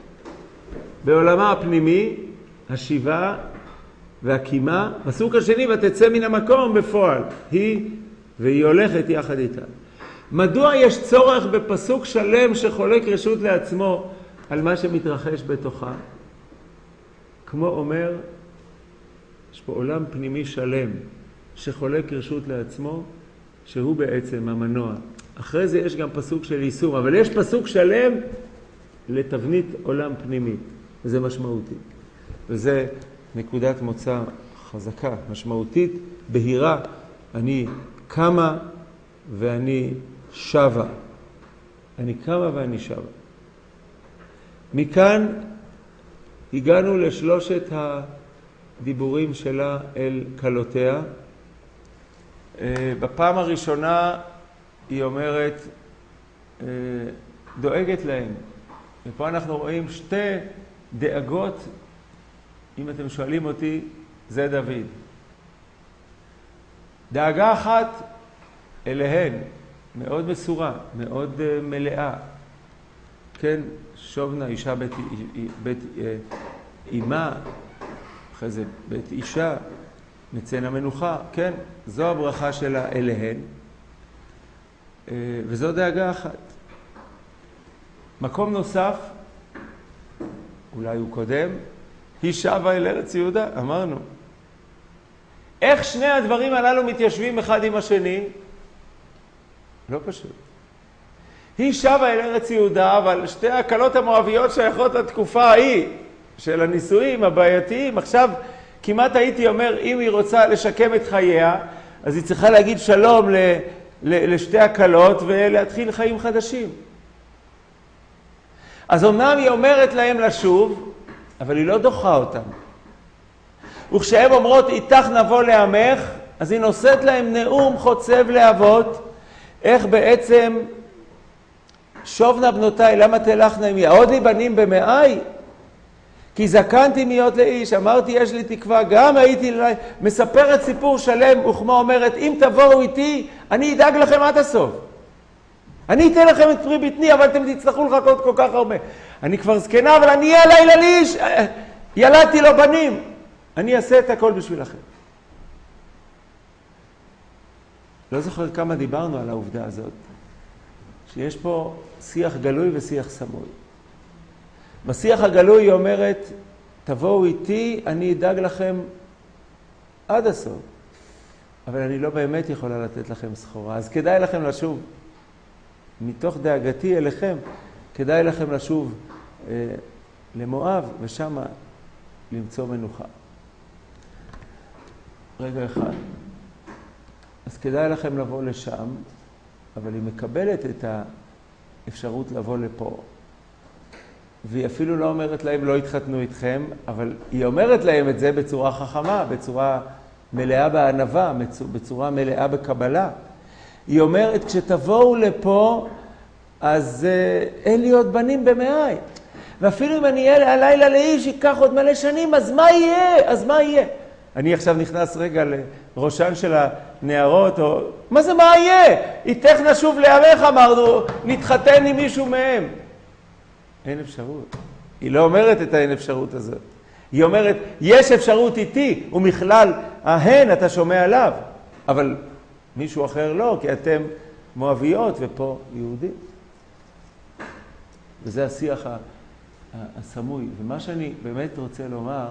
בעולמה הפנימי, השיבה והקימה. פסוק השני, ותצא מן המקום בפועל, היא והיא הולכת יחד איתה. מדוע יש צורך בפסוק שלם שחולק רשות לעצמו על מה שמתרחש בתוכה? כמו אומר, יש פה עולם פנימי שלם שחולק רשות לעצמו, שהוא בעצם המנוע. אחרי זה יש גם פסוק של יישום, אבל יש פסוק שלם לתבנית עולם פנימי, וזה משמעותי. וזה נקודת מוצא חזקה, משמעותית, בהירה. אני קמה ואני שווה. אני קמה ואני שווה. מכאן הגענו לשלושת הדיבורים שלה אל קלותיה. בפעם הראשונה היא אומרת, דואגת להם. ופה אנחנו רואים שתי דאגות, אם אתם שואלים אותי, זה דוד. דאגה אחת אליהן, מאוד מסורה, מאוד מלאה. כן, שובנה, אישה בית, בית אימה, אחרי זה בית אישה, מצן המנוחה, כן, זו הברכה שלה אליהן, וזו דאגה אחת. מקום נוסף, אולי הוא קודם, היא שבה אל ארץ יהודה, אמרנו. איך שני הדברים הללו מתיישבים אחד עם השני? לא פשוט. היא שבה אל ארץ יהודה, אבל שתי הקלות המואביות שייכות לתקופה ההיא של הנישואים הבעייתיים. עכשיו, כמעט הייתי אומר, אם היא רוצה לשקם את חייה, אז היא צריכה להגיד שלום ל, ל, לשתי הקלות ולהתחיל חיים חדשים. אז אומנם היא אומרת להם לשוב, אבל היא לא דוחה אותם. וכשהם אומרות, איתך נבוא לעמך, אז היא נושאת להם נאום חוצב להבות, איך בעצם שובנה בנותיי, למה תלכנה עמי? עוד לי בנים במאי? כי זקנתי מיות לאיש, אמרתי יש לי תקווה, גם הייתי לי, מספרת סיפור שלם, וכמו אומרת, אם תבואו איתי, אני אדאג לכם עד הסוף. אני אתן לכם את פרי בטני, אבל אתם תצטרכו לחכות כל כך הרבה. אני כבר זקנה, אבל אני אהיה לילה לאיש, ילדתי לו בנים. אני אעשה את הכל בשבילכם. לא זוכר כמה דיברנו על העובדה הזאת, שיש פה שיח גלוי ושיח סמוי. בשיח הגלוי היא אומרת, תבואו איתי, אני אדאג לכם עד הסוף. אבל אני לא באמת יכולה לתת לכם סחורה, אז כדאי לכם לשוב. מתוך דאגתי אליכם, כדאי לכם לשוב אה, למואב, ושם למצוא מנוחה. רגע אחד. אז כדאי לכם לבוא לשם, אבל היא מקבלת את האפשרות לבוא לפה. והיא אפילו לא אומרת להם, לא התחתנו איתכם, אבל היא אומרת להם את זה בצורה חכמה, בצורה מלאה בענווה, בצורה מלאה בקבלה. היא אומרת, כשתבואו לפה, אז uh, אין לי עוד בנים במאי. ואפילו אם אני אהיה הלילה לאיש, ייקח עוד מלא שנים, אז מה יהיה? אז מה יהיה? אני עכשיו נכנס רגע לראשן של הנערות, או... מה זה מה יהיה? איתך נשוב לעמך, אמרנו, נתחתן עם מישהו מהם. אין אפשרות. היא לא אומרת את האין אפשרות הזאת. היא אומרת, יש אפשרות איתי, ומכלל ההן אתה שומע עליו. אבל מישהו אחר לא, כי אתם מואביות ופה יהודים. וזה השיח הסמוי. ומה שאני באמת רוצה לומר,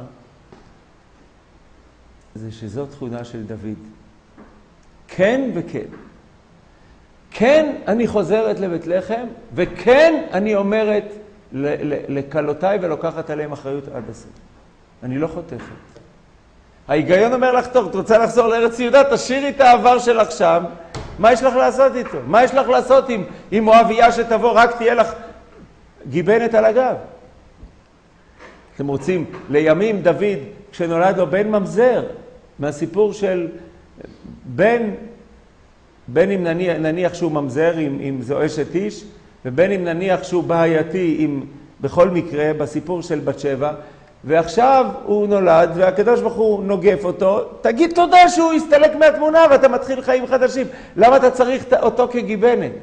זה שזו תכונה של דוד. כן וכן. כן אני חוזרת לבית לחם, וכן אני אומרת לקלותיי ולוקחת עליהם אחריות עד הסוף. אני לא חותכת. ההיגיון אומר לך, טוב, את רוצה לחזור לארץ יהודה, תשאירי את העבר שלך שם, מה יש לך לעשות איתו? מה יש לך לעשות עם, עם מואביה שתבוא, רק תהיה לך גיבנת על הגב? אתם רוצים, לימים דוד, כשנולד לו בן ממזר, מהסיפור של בן, בין אם נניח, נניח שהוא ממזר עם, עם זו אשת איש, ובין אם נניח שהוא בעייתי עם, בכל מקרה, בסיפור של בת שבע, ועכשיו הוא נולד, והקדוש ברוך הוא נוגף אותו, תגיד תודה שהוא יסתלק מהתמונה ואתה מתחיל חיים חדשים. למה אתה צריך אותו כגיבנת?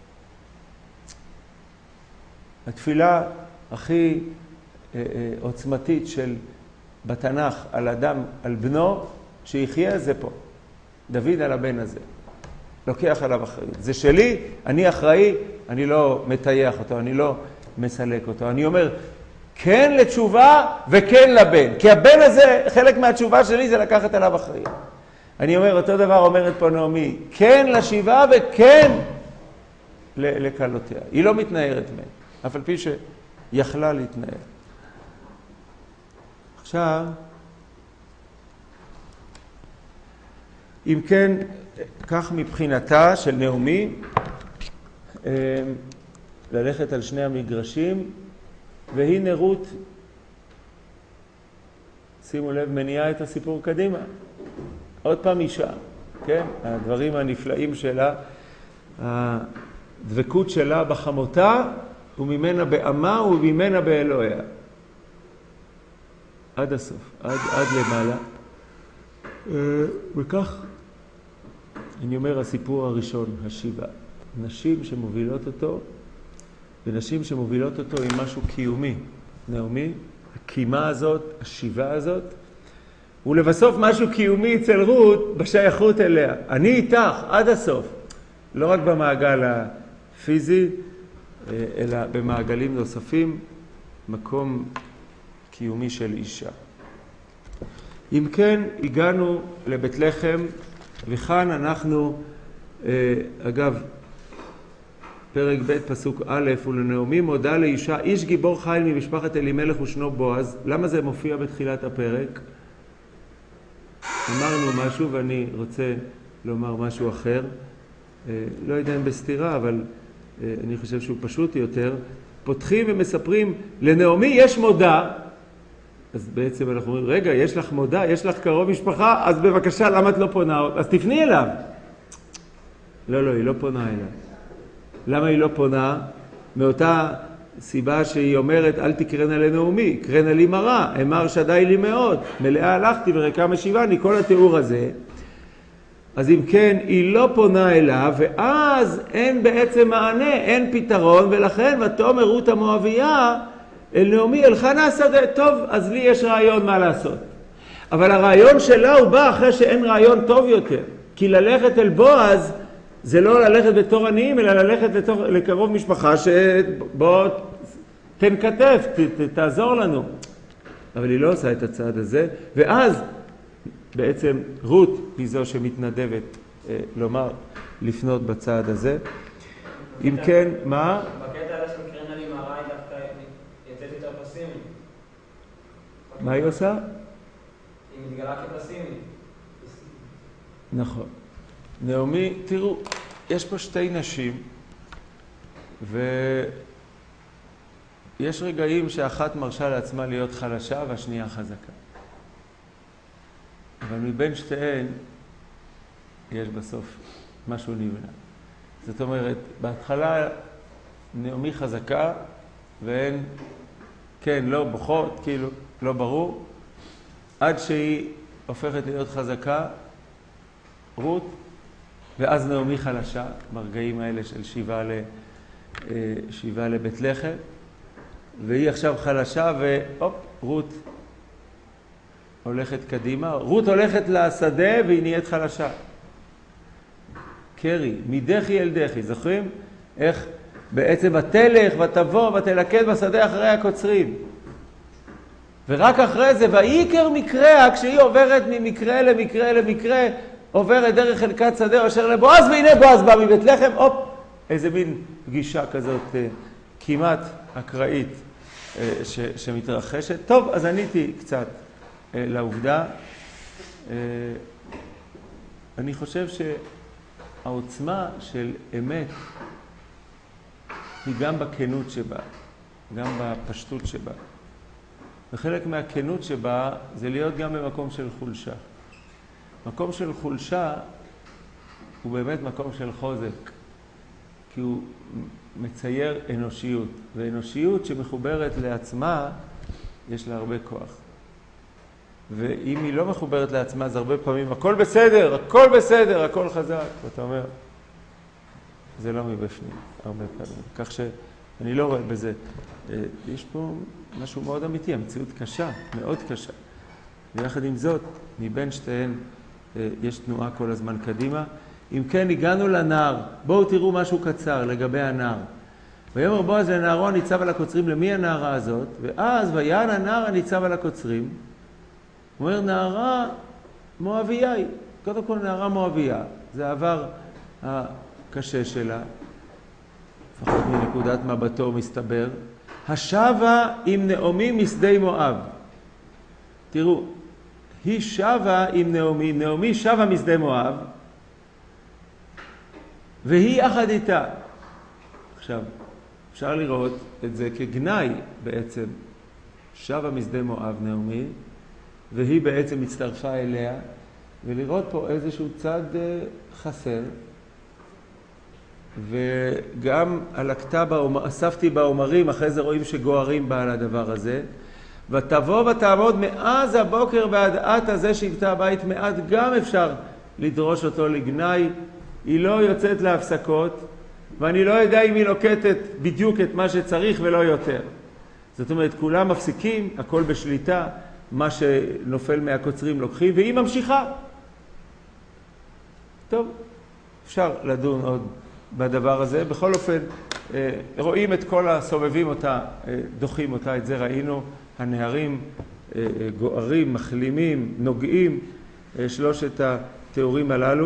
התפילה הכי אה, אה, עוצמתית של בתנ"ך על אדם, על בנו, שיחיה זה פה. דוד על הבן הזה. לוקח עליו אחריות. זה שלי, אני אחראי, אני לא מטייח אותו, אני לא מסלק אותו. אני אומר, כן לתשובה וכן לבן. כי הבן הזה, חלק מהתשובה שלי זה לקחת עליו אחריות. אני אומר, אותו דבר אומרת פה נעמי, כן לשיבה וכן לקלותיה. היא לא מתנערת מהם, אף על פי שיכלה להתנער. עכשיו, אם כן, כך מבחינתה של נעמי, ללכת על שני המגרשים, והנה רות, שימו לב, מניעה את הסיפור קדימה. עוד פעם אישה, כן? הדברים הנפלאים שלה, הדבקות שלה בחמותה, וממנה בעמה וממנה באלוהיה. עד הסוף, עד, עד למעלה. וכך, אני אומר, הסיפור הראשון, השיבה. נשים שמובילות אותו, ונשים שמובילות אותו עם משהו קיומי. נעמי, הקימה הזאת, השיבה הזאת, ולבסוף משהו קיומי אצל רות בשייכות אליה. אני איתך עד הסוף. לא רק במעגל הפיזי, אלא במעגלים נוספים, מקום קיומי של אישה. אם כן, הגענו לבית לחם, וכאן אנחנו, אגב, פרק ב' פסוק א', ולנעמי מודה לאישה, איש גיבור חיל ממשפחת אלימלך ושנו בועז. למה זה מופיע בתחילת הפרק? אמרנו משהו ואני רוצה לומר משהו אחר. לא יודע אם בסתירה, אבל אני חושב שהוא פשוט יותר. פותחים ומספרים, לנעמי יש מודה. אז בעצם אנחנו אומרים, רגע, יש לך מודה, יש לך קרוב משפחה, אז בבקשה, למה את לא פונה? אז תפני אליו. לא, לא, היא לא פונה אליו. למה היא לא פונה? מאותה סיבה שהיא אומרת, אל תקרנה לנעמי, קרנה לי מרה, אמר שדי לי מאוד, מלאה הלכתי וריקה משיבני, כל התיאור הזה. אז אם כן, היא לא פונה אליו, ואז אין בעצם מענה, אין פתרון, ולכן ותאמר רות המואביה, אל נעמי, אלכה נא השדה, טוב, אז לי יש רעיון מה לעשות. אבל הרעיון שלה הוא בא אחרי שאין רעיון טוב יותר, כי ללכת אל בועז, זה לא ללכת בתור עניים, אלא ללכת לתור, לקרוב משפחה שבוא תן כתף, ת, ת, תעזור לנו. אבל היא לא עושה את הצעד הזה, ואז בעצם רות היא זו שמתנדבת, אה, לומר, לפנות בצעד הזה. אם כן, מה? בקטע הזה שמקרנה לי מרה היא דווקא יצאת יותר פסימית. מה היא עושה? היא מתגלה כפסימית. נכון. נעמי, תראו, יש פה שתי נשים, ויש רגעים שאחת מרשה לעצמה להיות חלשה והשנייה חזקה. אבל מבין שתיהן יש בסוף משהו נבנה. זאת אומרת, בהתחלה נעמי חזקה, והן, כן, לא בוכות, כאילו, לא ברור, עד שהיא הופכת להיות חזקה, רות, ואז נעמי חלשה, ברגעים האלה של שיבה, ל, שיבה לבית לחם, והיא עכשיו חלשה, והופ, רות הולכת קדימה. רות הולכת לשדה והיא נהיית חלשה. קרי, מדחי אל דחי, זוכרים? איך בעצם ותלך ותבוא ותלכד בשדה אחרי הקוצרים. ורק אחרי זה, ויקר מקרה, כשהיא עוברת ממקרה למקרה למקרה, עוברת דרך חלקת שדה אשר לבועז, והנה בועז בא מבית לחם, הופ, איזה מין פגישה כזאת כמעט אקראית ש, שמתרחשת. טוב, אז עניתי קצת לעובדה. אני חושב שהעוצמה של אמת היא גם בכנות שבה, גם בפשטות שבה. וחלק מהכנות שבה זה להיות גם במקום של חולשה. מקום של חולשה הוא באמת מקום של חוזק, כי הוא מצייר אנושיות, ואנושיות שמחוברת לעצמה יש לה הרבה כוח. ואם היא לא מחוברת לעצמה, אז הרבה פעמים הכל בסדר, הכל בסדר, הכל חזק. ואתה אומר, זה לא מבפנים, הרבה פעמים. כך שאני לא רואה בזה. יש פה משהו מאוד אמיתי, המציאות קשה, מאוד קשה. ויחד עם זאת, מבין שתיהן יש תנועה כל הזמן קדימה. אם כן, הגענו לנער. בואו תראו משהו קצר לגבי הנער. ויאמר בועז לנערו הניצב על הקוצרים, למי הנערה הזאת? ואז ויען הנער הניצב על הקוצרים. הוא אומר, נערה מואביה היא. קודם כל נערה מואביה. זה העבר הקשה שלה. לפחות מנקודת מבטו מסתבר. השבה עם נעמי משדה מואב. תראו, היא שבה עם נעמי, נעמי שבה משדה מואב, והיא יחד איתה. עכשיו, אפשר לראות את זה כגנאי בעצם, שבה משדה מואב נעמי, והיא בעצם הצטרפה אליה, ולראות פה איזשהו צד חסר, וגם על הכתב, אספתי באומרים, אחרי זה רואים שגוערים בה על הדבר הזה, ותבוא ותעמוד מאז הבוקר ועד עת הזה שבטה הבית, מעט גם אפשר לדרוש אותו לגנאי, היא לא יוצאת להפסקות, ואני לא יודע אם היא לוקטת בדיוק את מה שצריך ולא יותר. זאת אומרת, כולם מפסיקים, הכל בשליטה, מה שנופל מהקוצרים לוקחים, והיא ממשיכה. טוב, אפשר לדון עוד בדבר הזה. בכל אופן, רואים את כל הסובבים אותה, דוחים אותה, את זה ראינו, הנערים גוערים, מחלימים, נוגעים, שלושת התיאורים הללו.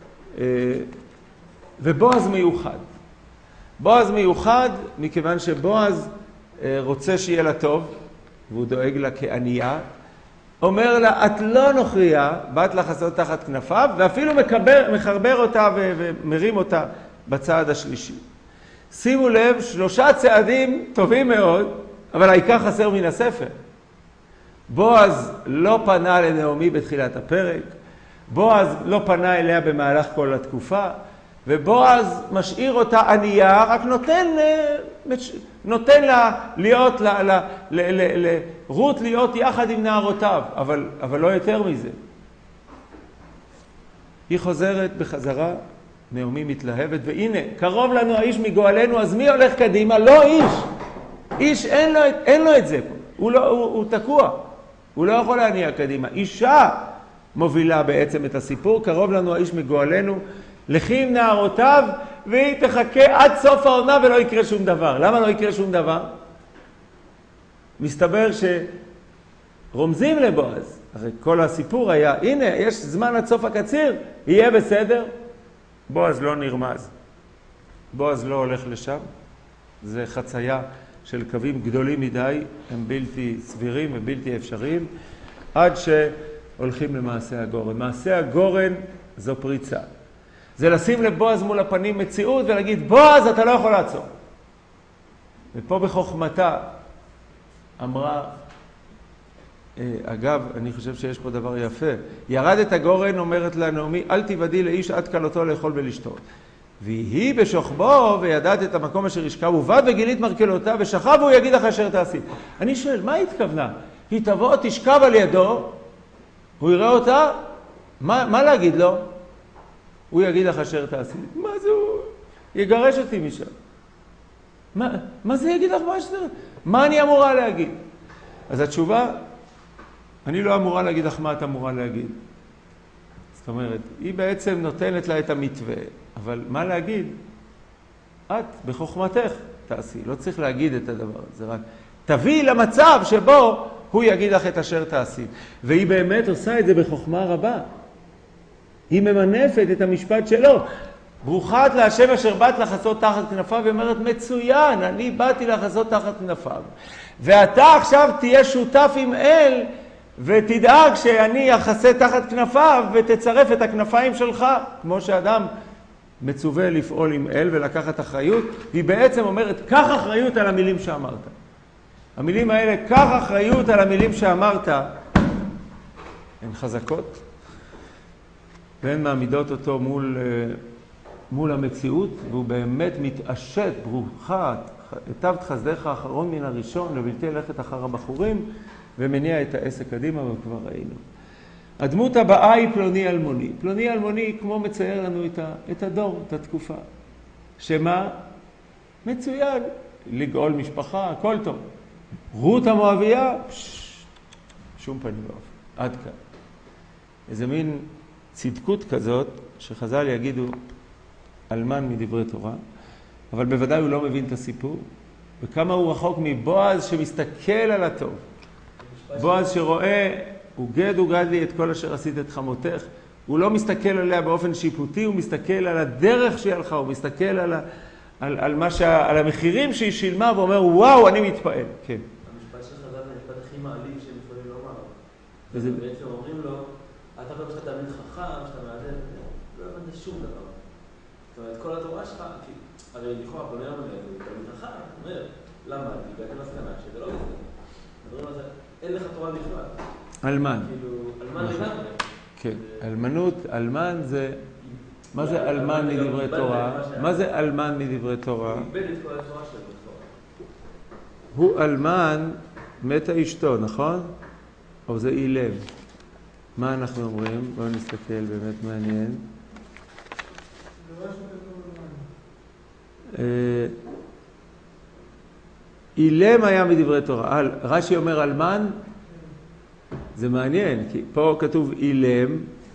ובועז מיוחד. בועז מיוחד מכיוון שבועז רוצה שיהיה לה טוב, והוא דואג לה כענייה, אומר לה, את לא נוכריה, באת לחסות תחת כנפיו, ואפילו מקבר, מחרבר אותה ומרים אותה בצעד השלישי. שימו לב, שלושה צעדים טובים מאוד, אבל העיקר חסר מן הספר. בועז לא פנה לנעמי בתחילת הפרק, בועז לא פנה אליה במהלך כל התקופה, ובועז משאיר אותה ענייה, רק נותן, נותן לה להיות, לה, לה, ל, ל, ל, רות להיות יחד עם נערותיו, אבל, אבל לא יותר מזה. היא חוזרת בחזרה, נעמי מתלהבת, והנה, קרוב לנו האיש מגואלנו, אז מי הולך קדימה? לא איש. איש אין לו, אין לו את זה פה. הוא, לא, הוא, הוא תקוע. הוא לא יכול להניע קדימה. אישה מובילה בעצם את הסיפור, קרוב לנו האיש מגואלנו, לכי עם נערותיו, והיא תחכה עד סוף העונה ולא יקרה שום דבר. למה לא יקרה שום דבר? מסתבר שרומזים לבועז. הרי כל הסיפור היה, הנה, יש זמן עד סוף הקציר, יהיה בסדר. בועז לא נרמז. בועז לא הולך לשם. זה חצייה של קווים גדולים מדי, הם בלתי סבירים ובלתי אפשריים, עד שהולכים למעשה הגורן. מעשה הגורן זו פריצה. זה לשים לבועז מול הפנים מציאות ולהגיד, בועז, אתה לא יכול לעצור. ופה בחוכמתה אמרה, אגב, אני חושב שיש פה דבר יפה, ירד את הגורן, אומרת לה נעמי, אל תיבדי לאיש עד כלותו לאכול ולשתות. והיא בשוכבו וידעת את המקום אשר ישכב, ובד וגילית מרכלותיו ושכב והוא יגיד לך אשר תעשי. אני שואל, מה התכוונה? היא תבוא, תשכב על ידו, הוא יראה אותה, מה, מה להגיד לו? הוא יגיד לך אשר תעשי. מה זה הוא? יגרש אותי משם. מה, מה זה יגיד לך מה שזה? מה אני אמורה להגיד? אז התשובה, אני לא אמורה להגיד לך מה את אמורה להגיד. זאת אומרת, היא בעצם נותנת לה את המתווה, אבל מה להגיד? את בחוכמתך תעשי. לא צריך להגיד את הדבר הזה, רק תביא למצב שבו הוא יגיד לך את אשר תעשי. והיא באמת עושה את זה בחוכמה רבה. היא ממנפת את המשפט שלו. ברוכה את להשם אשר באת לחסות תחת כנפיו, ואומרת, מצוין, אני באתי לחסות תחת כנפיו. ואתה עכשיו תהיה שותף עם אל, ותדאג שאני אחסה תחת כנפיו, ותצרף את הכנפיים שלך, כמו שאדם מצווה לפעול עם אל ולקחת אחריות. היא בעצם אומרת, קח אחריות על המילים שאמרת. המילים האלה, קח אחריות על המילים שאמרת, הן חזקות, והן מעמידות אותו מול, מול המציאות, והוא באמת מתעשת, ברוכה, היטבת חסדך האחרון מן הראשון, לבלתי לכת אחר הבחורים, ומניע את העסק קדימה, וכבר ראינו. הדמות הבאה היא פלוני אלמוני. פלוני אלמוני כמו מצייר לנו את, ה, את הדור, את התקופה. שמה? מצוין, לגאול משפחה, הכל טוב. רות המואביה, פש, שום פנים ואופן, עד כאן. איזה מין צדקות כזאת, שחז"ל יגידו אלמן מדברי תורה, אבל בוודאי הוא לא מבין את הסיפור, וכמה הוא רחוק מבועז שמסתכל על הטוב. בועז שרואה, הוא גד הוא גד לי את כל אשר עשית את חמותך, הוא לא מסתכל עליה באופן שיפוטי, הוא מסתכל על הדרך שהיא הלכה, הוא מסתכל על, ה, על, על, מה שה, על המחירים שהיא שילמה, ואומר, וואו, אני מתפעל. כן. המשפט של חז"ל זה המשפט הכי מעליב שהם יכולים לומר. וזה... בעצם אומרים לו, אתה חושב שאתה תלמיד חכם, שאתה מעדן, לא הבנת שום דבר. זאת אומרת, כל התורה שלך, הרי לכאורה פונה לנו לאיזה תלמיד חכם, אומר, למדתי, והייתי מסקנה שזה לא לזה. מדברים על זה, אין לך תורה בכלל. אלמן. כאילו, אלמן לגמרי. כן, אלמנות, אלמן זה... מה זה אלמן מדברי תורה? מה זה אלמן מדברי תורה? הוא איבד את כל התורה שלו בתורה. הוא אלמן, מתה אשתו, נכון? או זה אילם. מה אנחנו אומרים? בואו נסתכל, באמת מעניין. אילם היה מדברי תורה. רש"י אומר אלמן, זה מעניין, כי פה כתוב אילם.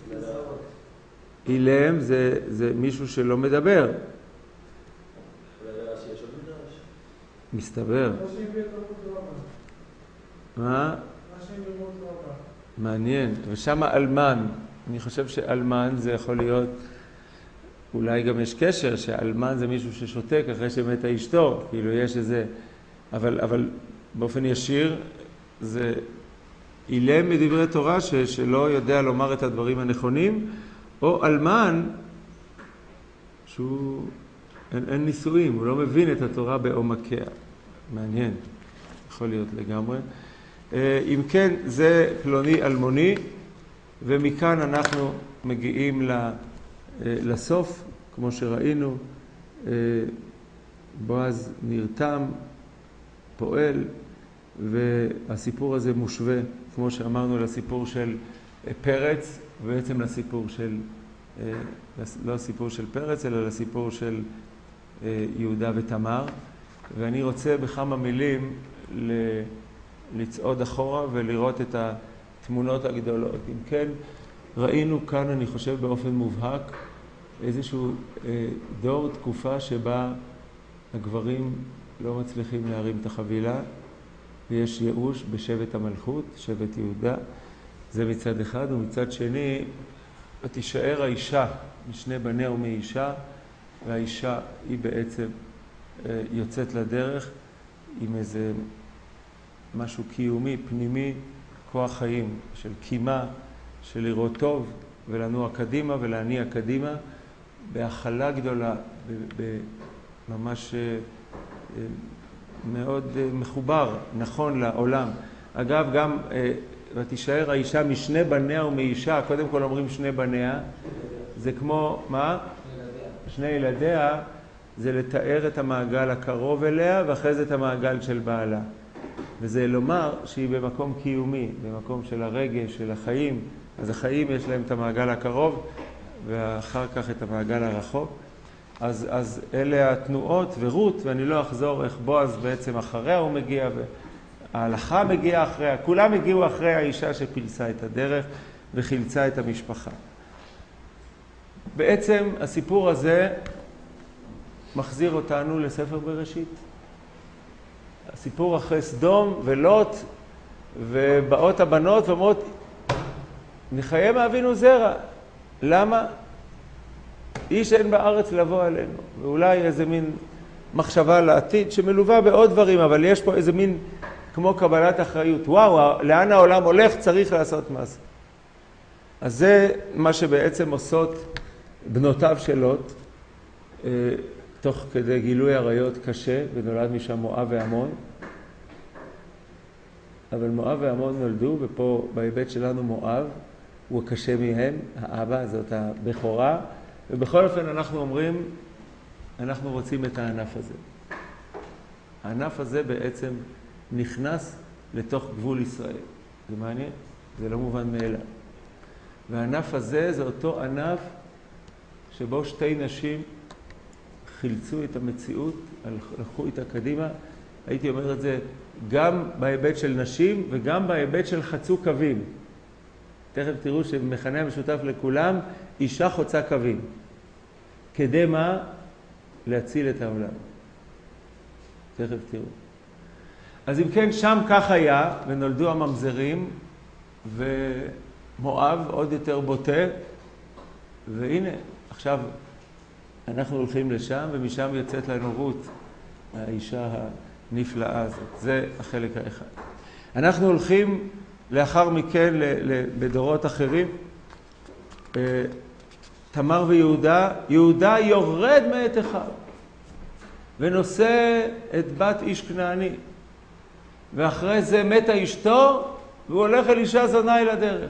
אילם זה, זה מישהו שלא מדבר. מסתבר. מה? מעניין. ושם אלמן, אני חושב שאלמן זה יכול להיות, אולי גם יש קשר, שאלמן זה מישהו ששותק אחרי שמתה אשתו, כאילו יש איזה, אבל, אבל באופן ישיר זה אילם מדברי תורה ש, שלא יודע לומר את הדברים הנכונים, או אלמן שהוא, אין, אין נישואים, הוא לא מבין את התורה בעומקיה. מעניין, יכול להיות לגמרי. אם כן, זה פלוני אלמוני, ומכאן אנחנו מגיעים לסוף, כמו שראינו, בועז נרתם, פועל, והסיפור הזה מושווה, כמו שאמרנו, לסיפור של פרץ, ובעצם לסיפור של, לא הסיפור של פרץ, אלא לסיפור של יהודה ותמר. ואני רוצה בכמה מילים לצעוד אחורה ולראות את התמונות הגדולות. אם כן, ראינו כאן, אני חושב, באופן מובהק, איזשהו דור, תקופה שבה הגברים לא מצליחים להרים את החבילה, ויש ייאוש בשבט המלכות, שבט יהודה. זה מצד אחד, ומצד שני, תישאר האישה משני בניה ומאישה, והאישה היא בעצם יוצאת לדרך עם איזה משהו קיומי, פנימי, כוח חיים של קימה, של לראות טוב ולנוע קדימה ולהניע קדימה, בהכלה גדולה, ממש מאוד מחובר, נכון לעולם. אגב, גם ותישאר האישה משני בניה ומאישה, קודם כל אומרים שני בניה, זה כמו, מה? שני ילדיה, זה לתאר את המעגל הקרוב אליה, ואחרי זה את המעגל של בעלה. וזה לומר שהיא במקום קיומי, במקום של הרגש, של החיים. אז החיים יש להם את המעגל הקרוב, ואחר כך את המעגל הרחוק. אז, אז אלה התנועות ורות, ואני לא אחזור איך בועז בעצם אחריה הוא מגיע, וההלכה מגיעה אחריה. כולם הגיעו אחרי האישה שפילסה את הדרך וחילצה את המשפחה. בעצם הסיפור הזה מחזיר אותנו לספר בראשית. הסיפור אחרי סדום ולוט, ובאות הבנות ואומרות, נחיה מאבינו זרע. למה? איש אין בארץ לבוא עלינו. ואולי איזה מין מחשבה לעתיד שמלווה בעוד דברים, אבל יש פה איזה מין כמו קבלת אחריות. וואו, לאן העולם הולך? צריך לעשות מעשה. אז זה מה שבעצם עושות בנותיו של לוט, תוך כדי גילוי עריות קשה, ונולד משם מואב ועמון. אבל מואב ועמון נולדו, ופה בהיבט שלנו מואב הוא הקשה מהם, האבא, זאת הבכורה, ובכל אופן אנחנו אומרים, אנחנו רוצים את הענף הזה. הענף הזה בעצם נכנס לתוך גבול ישראל. זה מעניין? זה לא מובן מאליו. והענף הזה זה אותו ענף שבו שתי נשים חילצו את המציאות, הלכו איתה קדימה. הייתי אומר את זה גם בהיבט של נשים וגם בהיבט של חצו קווים. תכף תראו שמכנה המשותף לכולם, אישה חוצה קווים. כדי מה? להציל את העולם. תכף תראו. אז אם כן, שם כך היה, ונולדו הממזרים, ומואב עוד יותר בוטה, והנה, עכשיו אנחנו הולכים לשם, ומשם יוצאת לנו רות, האישה הנפלאה הזאת. זה החלק האחד. אנחנו הולכים לאחר מכן, בדורות אחרים, תמר ויהודה, יהודה יורד מאת אחיו ונושא את בת איש כנעני. ואחרי זה מתה אשתו, והוא הולך אל אישה זונה אל הדרך.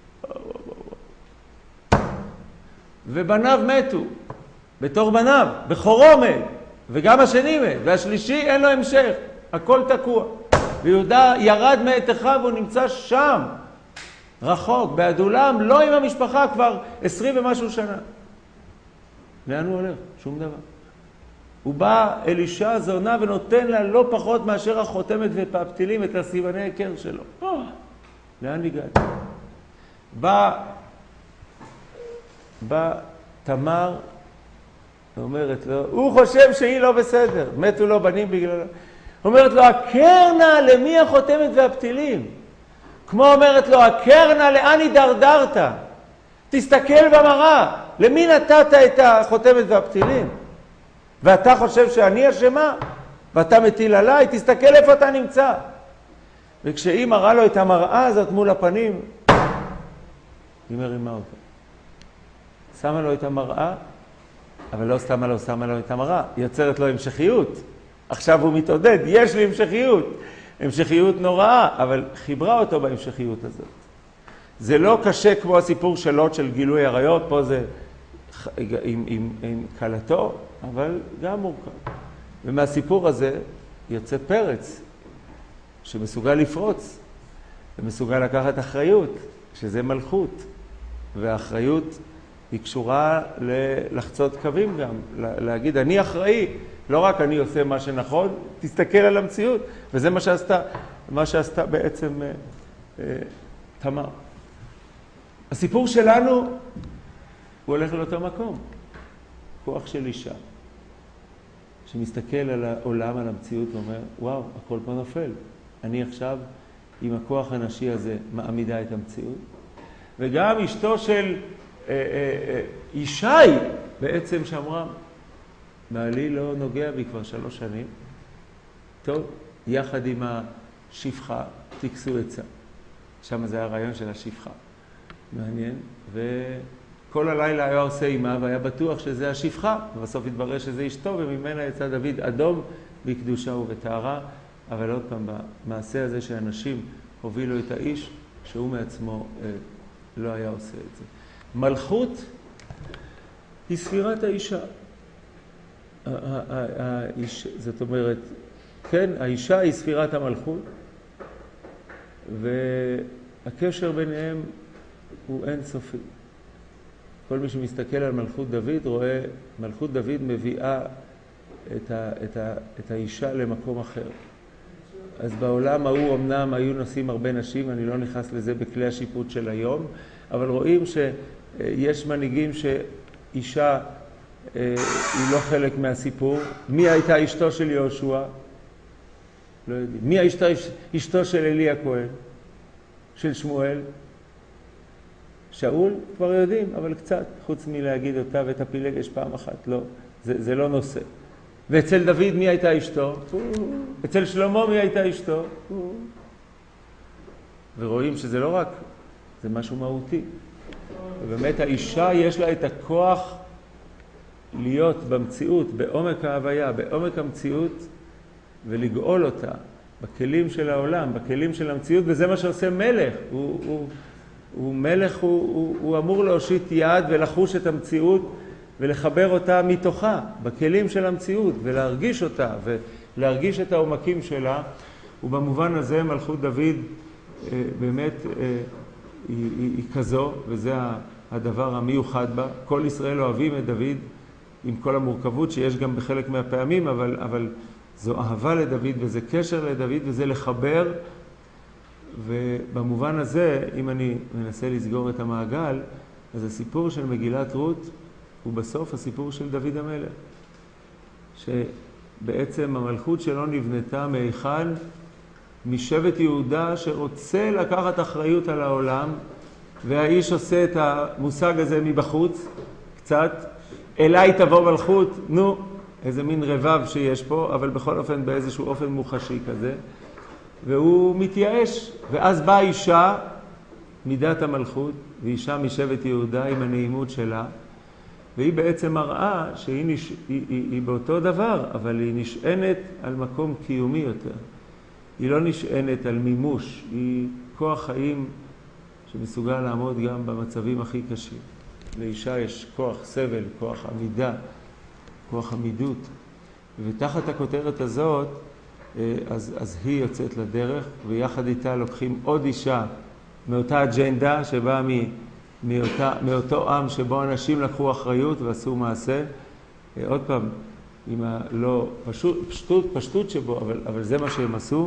ובניו מתו, בתור בניו, בכורו מת, וגם השני מת, והשלישי אין לו המשך, הכל תקוע. ויהודה ירד מאת אחיו, והוא נמצא שם, רחוק, באדולם, לא עם המשפחה כבר עשרים ומשהו שנה. לאן הוא הולך? שום דבר. הוא בא אל אישה זונה ונותן לה לא פחות מאשר החותמת ופפטילים את הסימני העיקר שלו. לאן הגעת? בא, בא תמר ואומרת לו, הוא חושב שהיא לא בסדר, מתו לו בנים בגללה. אומרת לו, הכר נא למי החותמת והפתילים? כמו אומרת לו, הכר נא לאן הידרדרת? תסתכל במראה, למי נתת את החותמת והפתילים? ואתה חושב שאני אשמה? ואתה מטיל עליי? תסתכל איפה אתה נמצא. וכשהיא מראה לו את המראה הזאת מול הפנים, היא מרימה אותו. שמה לו את המראה, אבל לא שמה לו, שמה לו את המראה. היא יוצרת לו המשכיות. עכשיו הוא מתעודד, יש לי המשכיות. המשכיות נוראה, אבל חיברה אותו בהמשכיות הזאת. זה לא קשה כמו הסיפור שלו של גילוי עריות, פה זה עם, עם, עם קלתו, אבל גם מורכב. ומהסיפור הזה יוצא פרץ, שמסוגל לפרוץ, ומסוגל לקחת אחריות, שזה מלכות. והאחריות היא קשורה לחצות קווים גם, להגיד, אני אחראי, לא רק אני עושה מה שנכון, תסתכל על המציאות, וזה מה שעשתה, מה שעשתה בעצם אה, אה, תמר. הסיפור שלנו, הוא הולך לאותו מקום, כוח של אישה, שמסתכל על העולם, על המציאות, ואומר, וואו, הכל פה נופל. אני עכשיו, עם הכוח הנשי הזה, מעמידה את המציאות. וגם אשתו של אה, אה, אה, ישי, בעצם שאמרה, בעלי לא נוגע בי כבר שלוש שנים. טוב, יחד עם השפחה, תקסו עצה. שם זה היה הרעיון של השפחה. מעניין. וכל הלילה היה עושה אימה, והיה בטוח שזה השפחה. ובסוף התברר שזה אשתו, וממנה יצא דוד אדום בקדושה ובטהרה. אבל עוד פעם, במעשה הזה שאנשים הובילו את האיש, שהוא מעצמו אה, לא היה עושה את זה. מלכות היא ספירת האישה. האיש, זאת אומרת, כן, האישה היא ספירת המלכות, והקשר ביניהם הוא אינסופי. כל מי שמסתכל על מלכות דוד רואה, מלכות דוד מביאה את, ה, את, ה, את האישה למקום אחר. אז בעולם ההוא אמנם היו נושאים הרבה נשים, אני לא נכנס לזה בכלי השיפוט של היום, אבל רואים שיש מנהיגים שאישה היא לא חלק מהסיפור. מי הייתה אשתו של יהושע? לא יודעים. מי הייתה אשתו של אלי הכהן? של שמואל? שאול? כבר יודעים, אבל קצת, חוץ מלהגיד אותה ואת הפילגש פעם אחת, לא. זה, זה לא נושא. ואצל דוד מי הייתה אשתו? אצל שלמה מי הייתה אשתו? ורואים שזה לא רק, זה משהו מהותי. ובאמת האישה יש לה את הכוח להיות במציאות, בעומק ההוויה, בעומק המציאות, ולגאול אותה בכלים של העולם, בכלים של המציאות, וזה מה שעושה מלך. הוא, הוא, הוא מלך, הוא, הוא, הוא אמור להושיט יד ולחוש את המציאות, ולחבר אותה מתוכה, בכלים של המציאות, ולהרגיש אותה, ולהרגיש את העומקים שלה. ובמובן הזה מלכות דוד אה, באמת אה, היא, היא, היא כזו, וזה הדבר המיוחד בה. כל ישראל אוהבים את דוד, עם כל המורכבות שיש גם בחלק מהפעמים, אבל, אבל זו אהבה לדוד, וזה קשר לדוד, וזה לחבר. ובמובן הזה, אם אני מנסה לסגור את המעגל, אז הסיפור של מגילת רות, הוא בסוף הסיפור של דוד המלך, שבעצם המלכות שלו נבנתה מהיכן, משבט יהודה שרוצה לקחת אחריות על העולם, והאיש עושה את המושג הזה מבחוץ, קצת, אליי תבוא מלכות, נו, איזה מין רבב שיש פה, אבל בכל אופן באיזשהו אופן מוחשי כזה, והוא מתייאש, ואז באה אישה מידת המלכות, ואישה משבט יהודה עם הנעימות שלה, והיא בעצם מראה שהיא נש... היא, היא, היא באותו דבר, אבל היא נשענת על מקום קיומי יותר. היא לא נשענת על מימוש, היא כוח חיים שמסוגל לעמוד גם במצבים הכי קשים. לאישה יש כוח סבל, כוח עמידה, כוח עמידות. ותחת הכותרת הזאת, אז, אז היא יוצאת לדרך, ויחד איתה לוקחים עוד אישה מאותה אג'נדה שבאה מ, מאותה, מאותו עם שבו אנשים לקחו אחריות ועשו מעשה. עוד פעם, עם הלא פשוט, פשטות, פשטות שבו, אבל, אבל זה מה שהם עשו.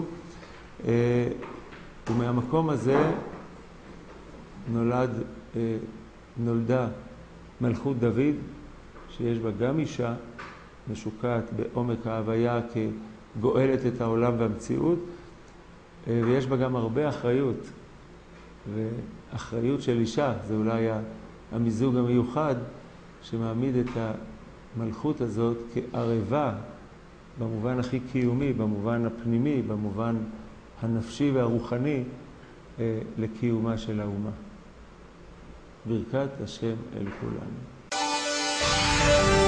ומהמקום הזה נולד, נולדה מלכות דוד, שיש בה גם אישה משוקעת בעומק ההוויה כגואלת את העולם והמציאות, ויש בה גם הרבה אחריות. ואחריות של אישה, זה אולי המיזוג המיוחד שמעמיד את המלכות הזאת כערבה במובן הכי קיומי, במובן הפנימי, במובן הנפשי והרוחני לקיומה של האומה. ברכת השם אל כולנו.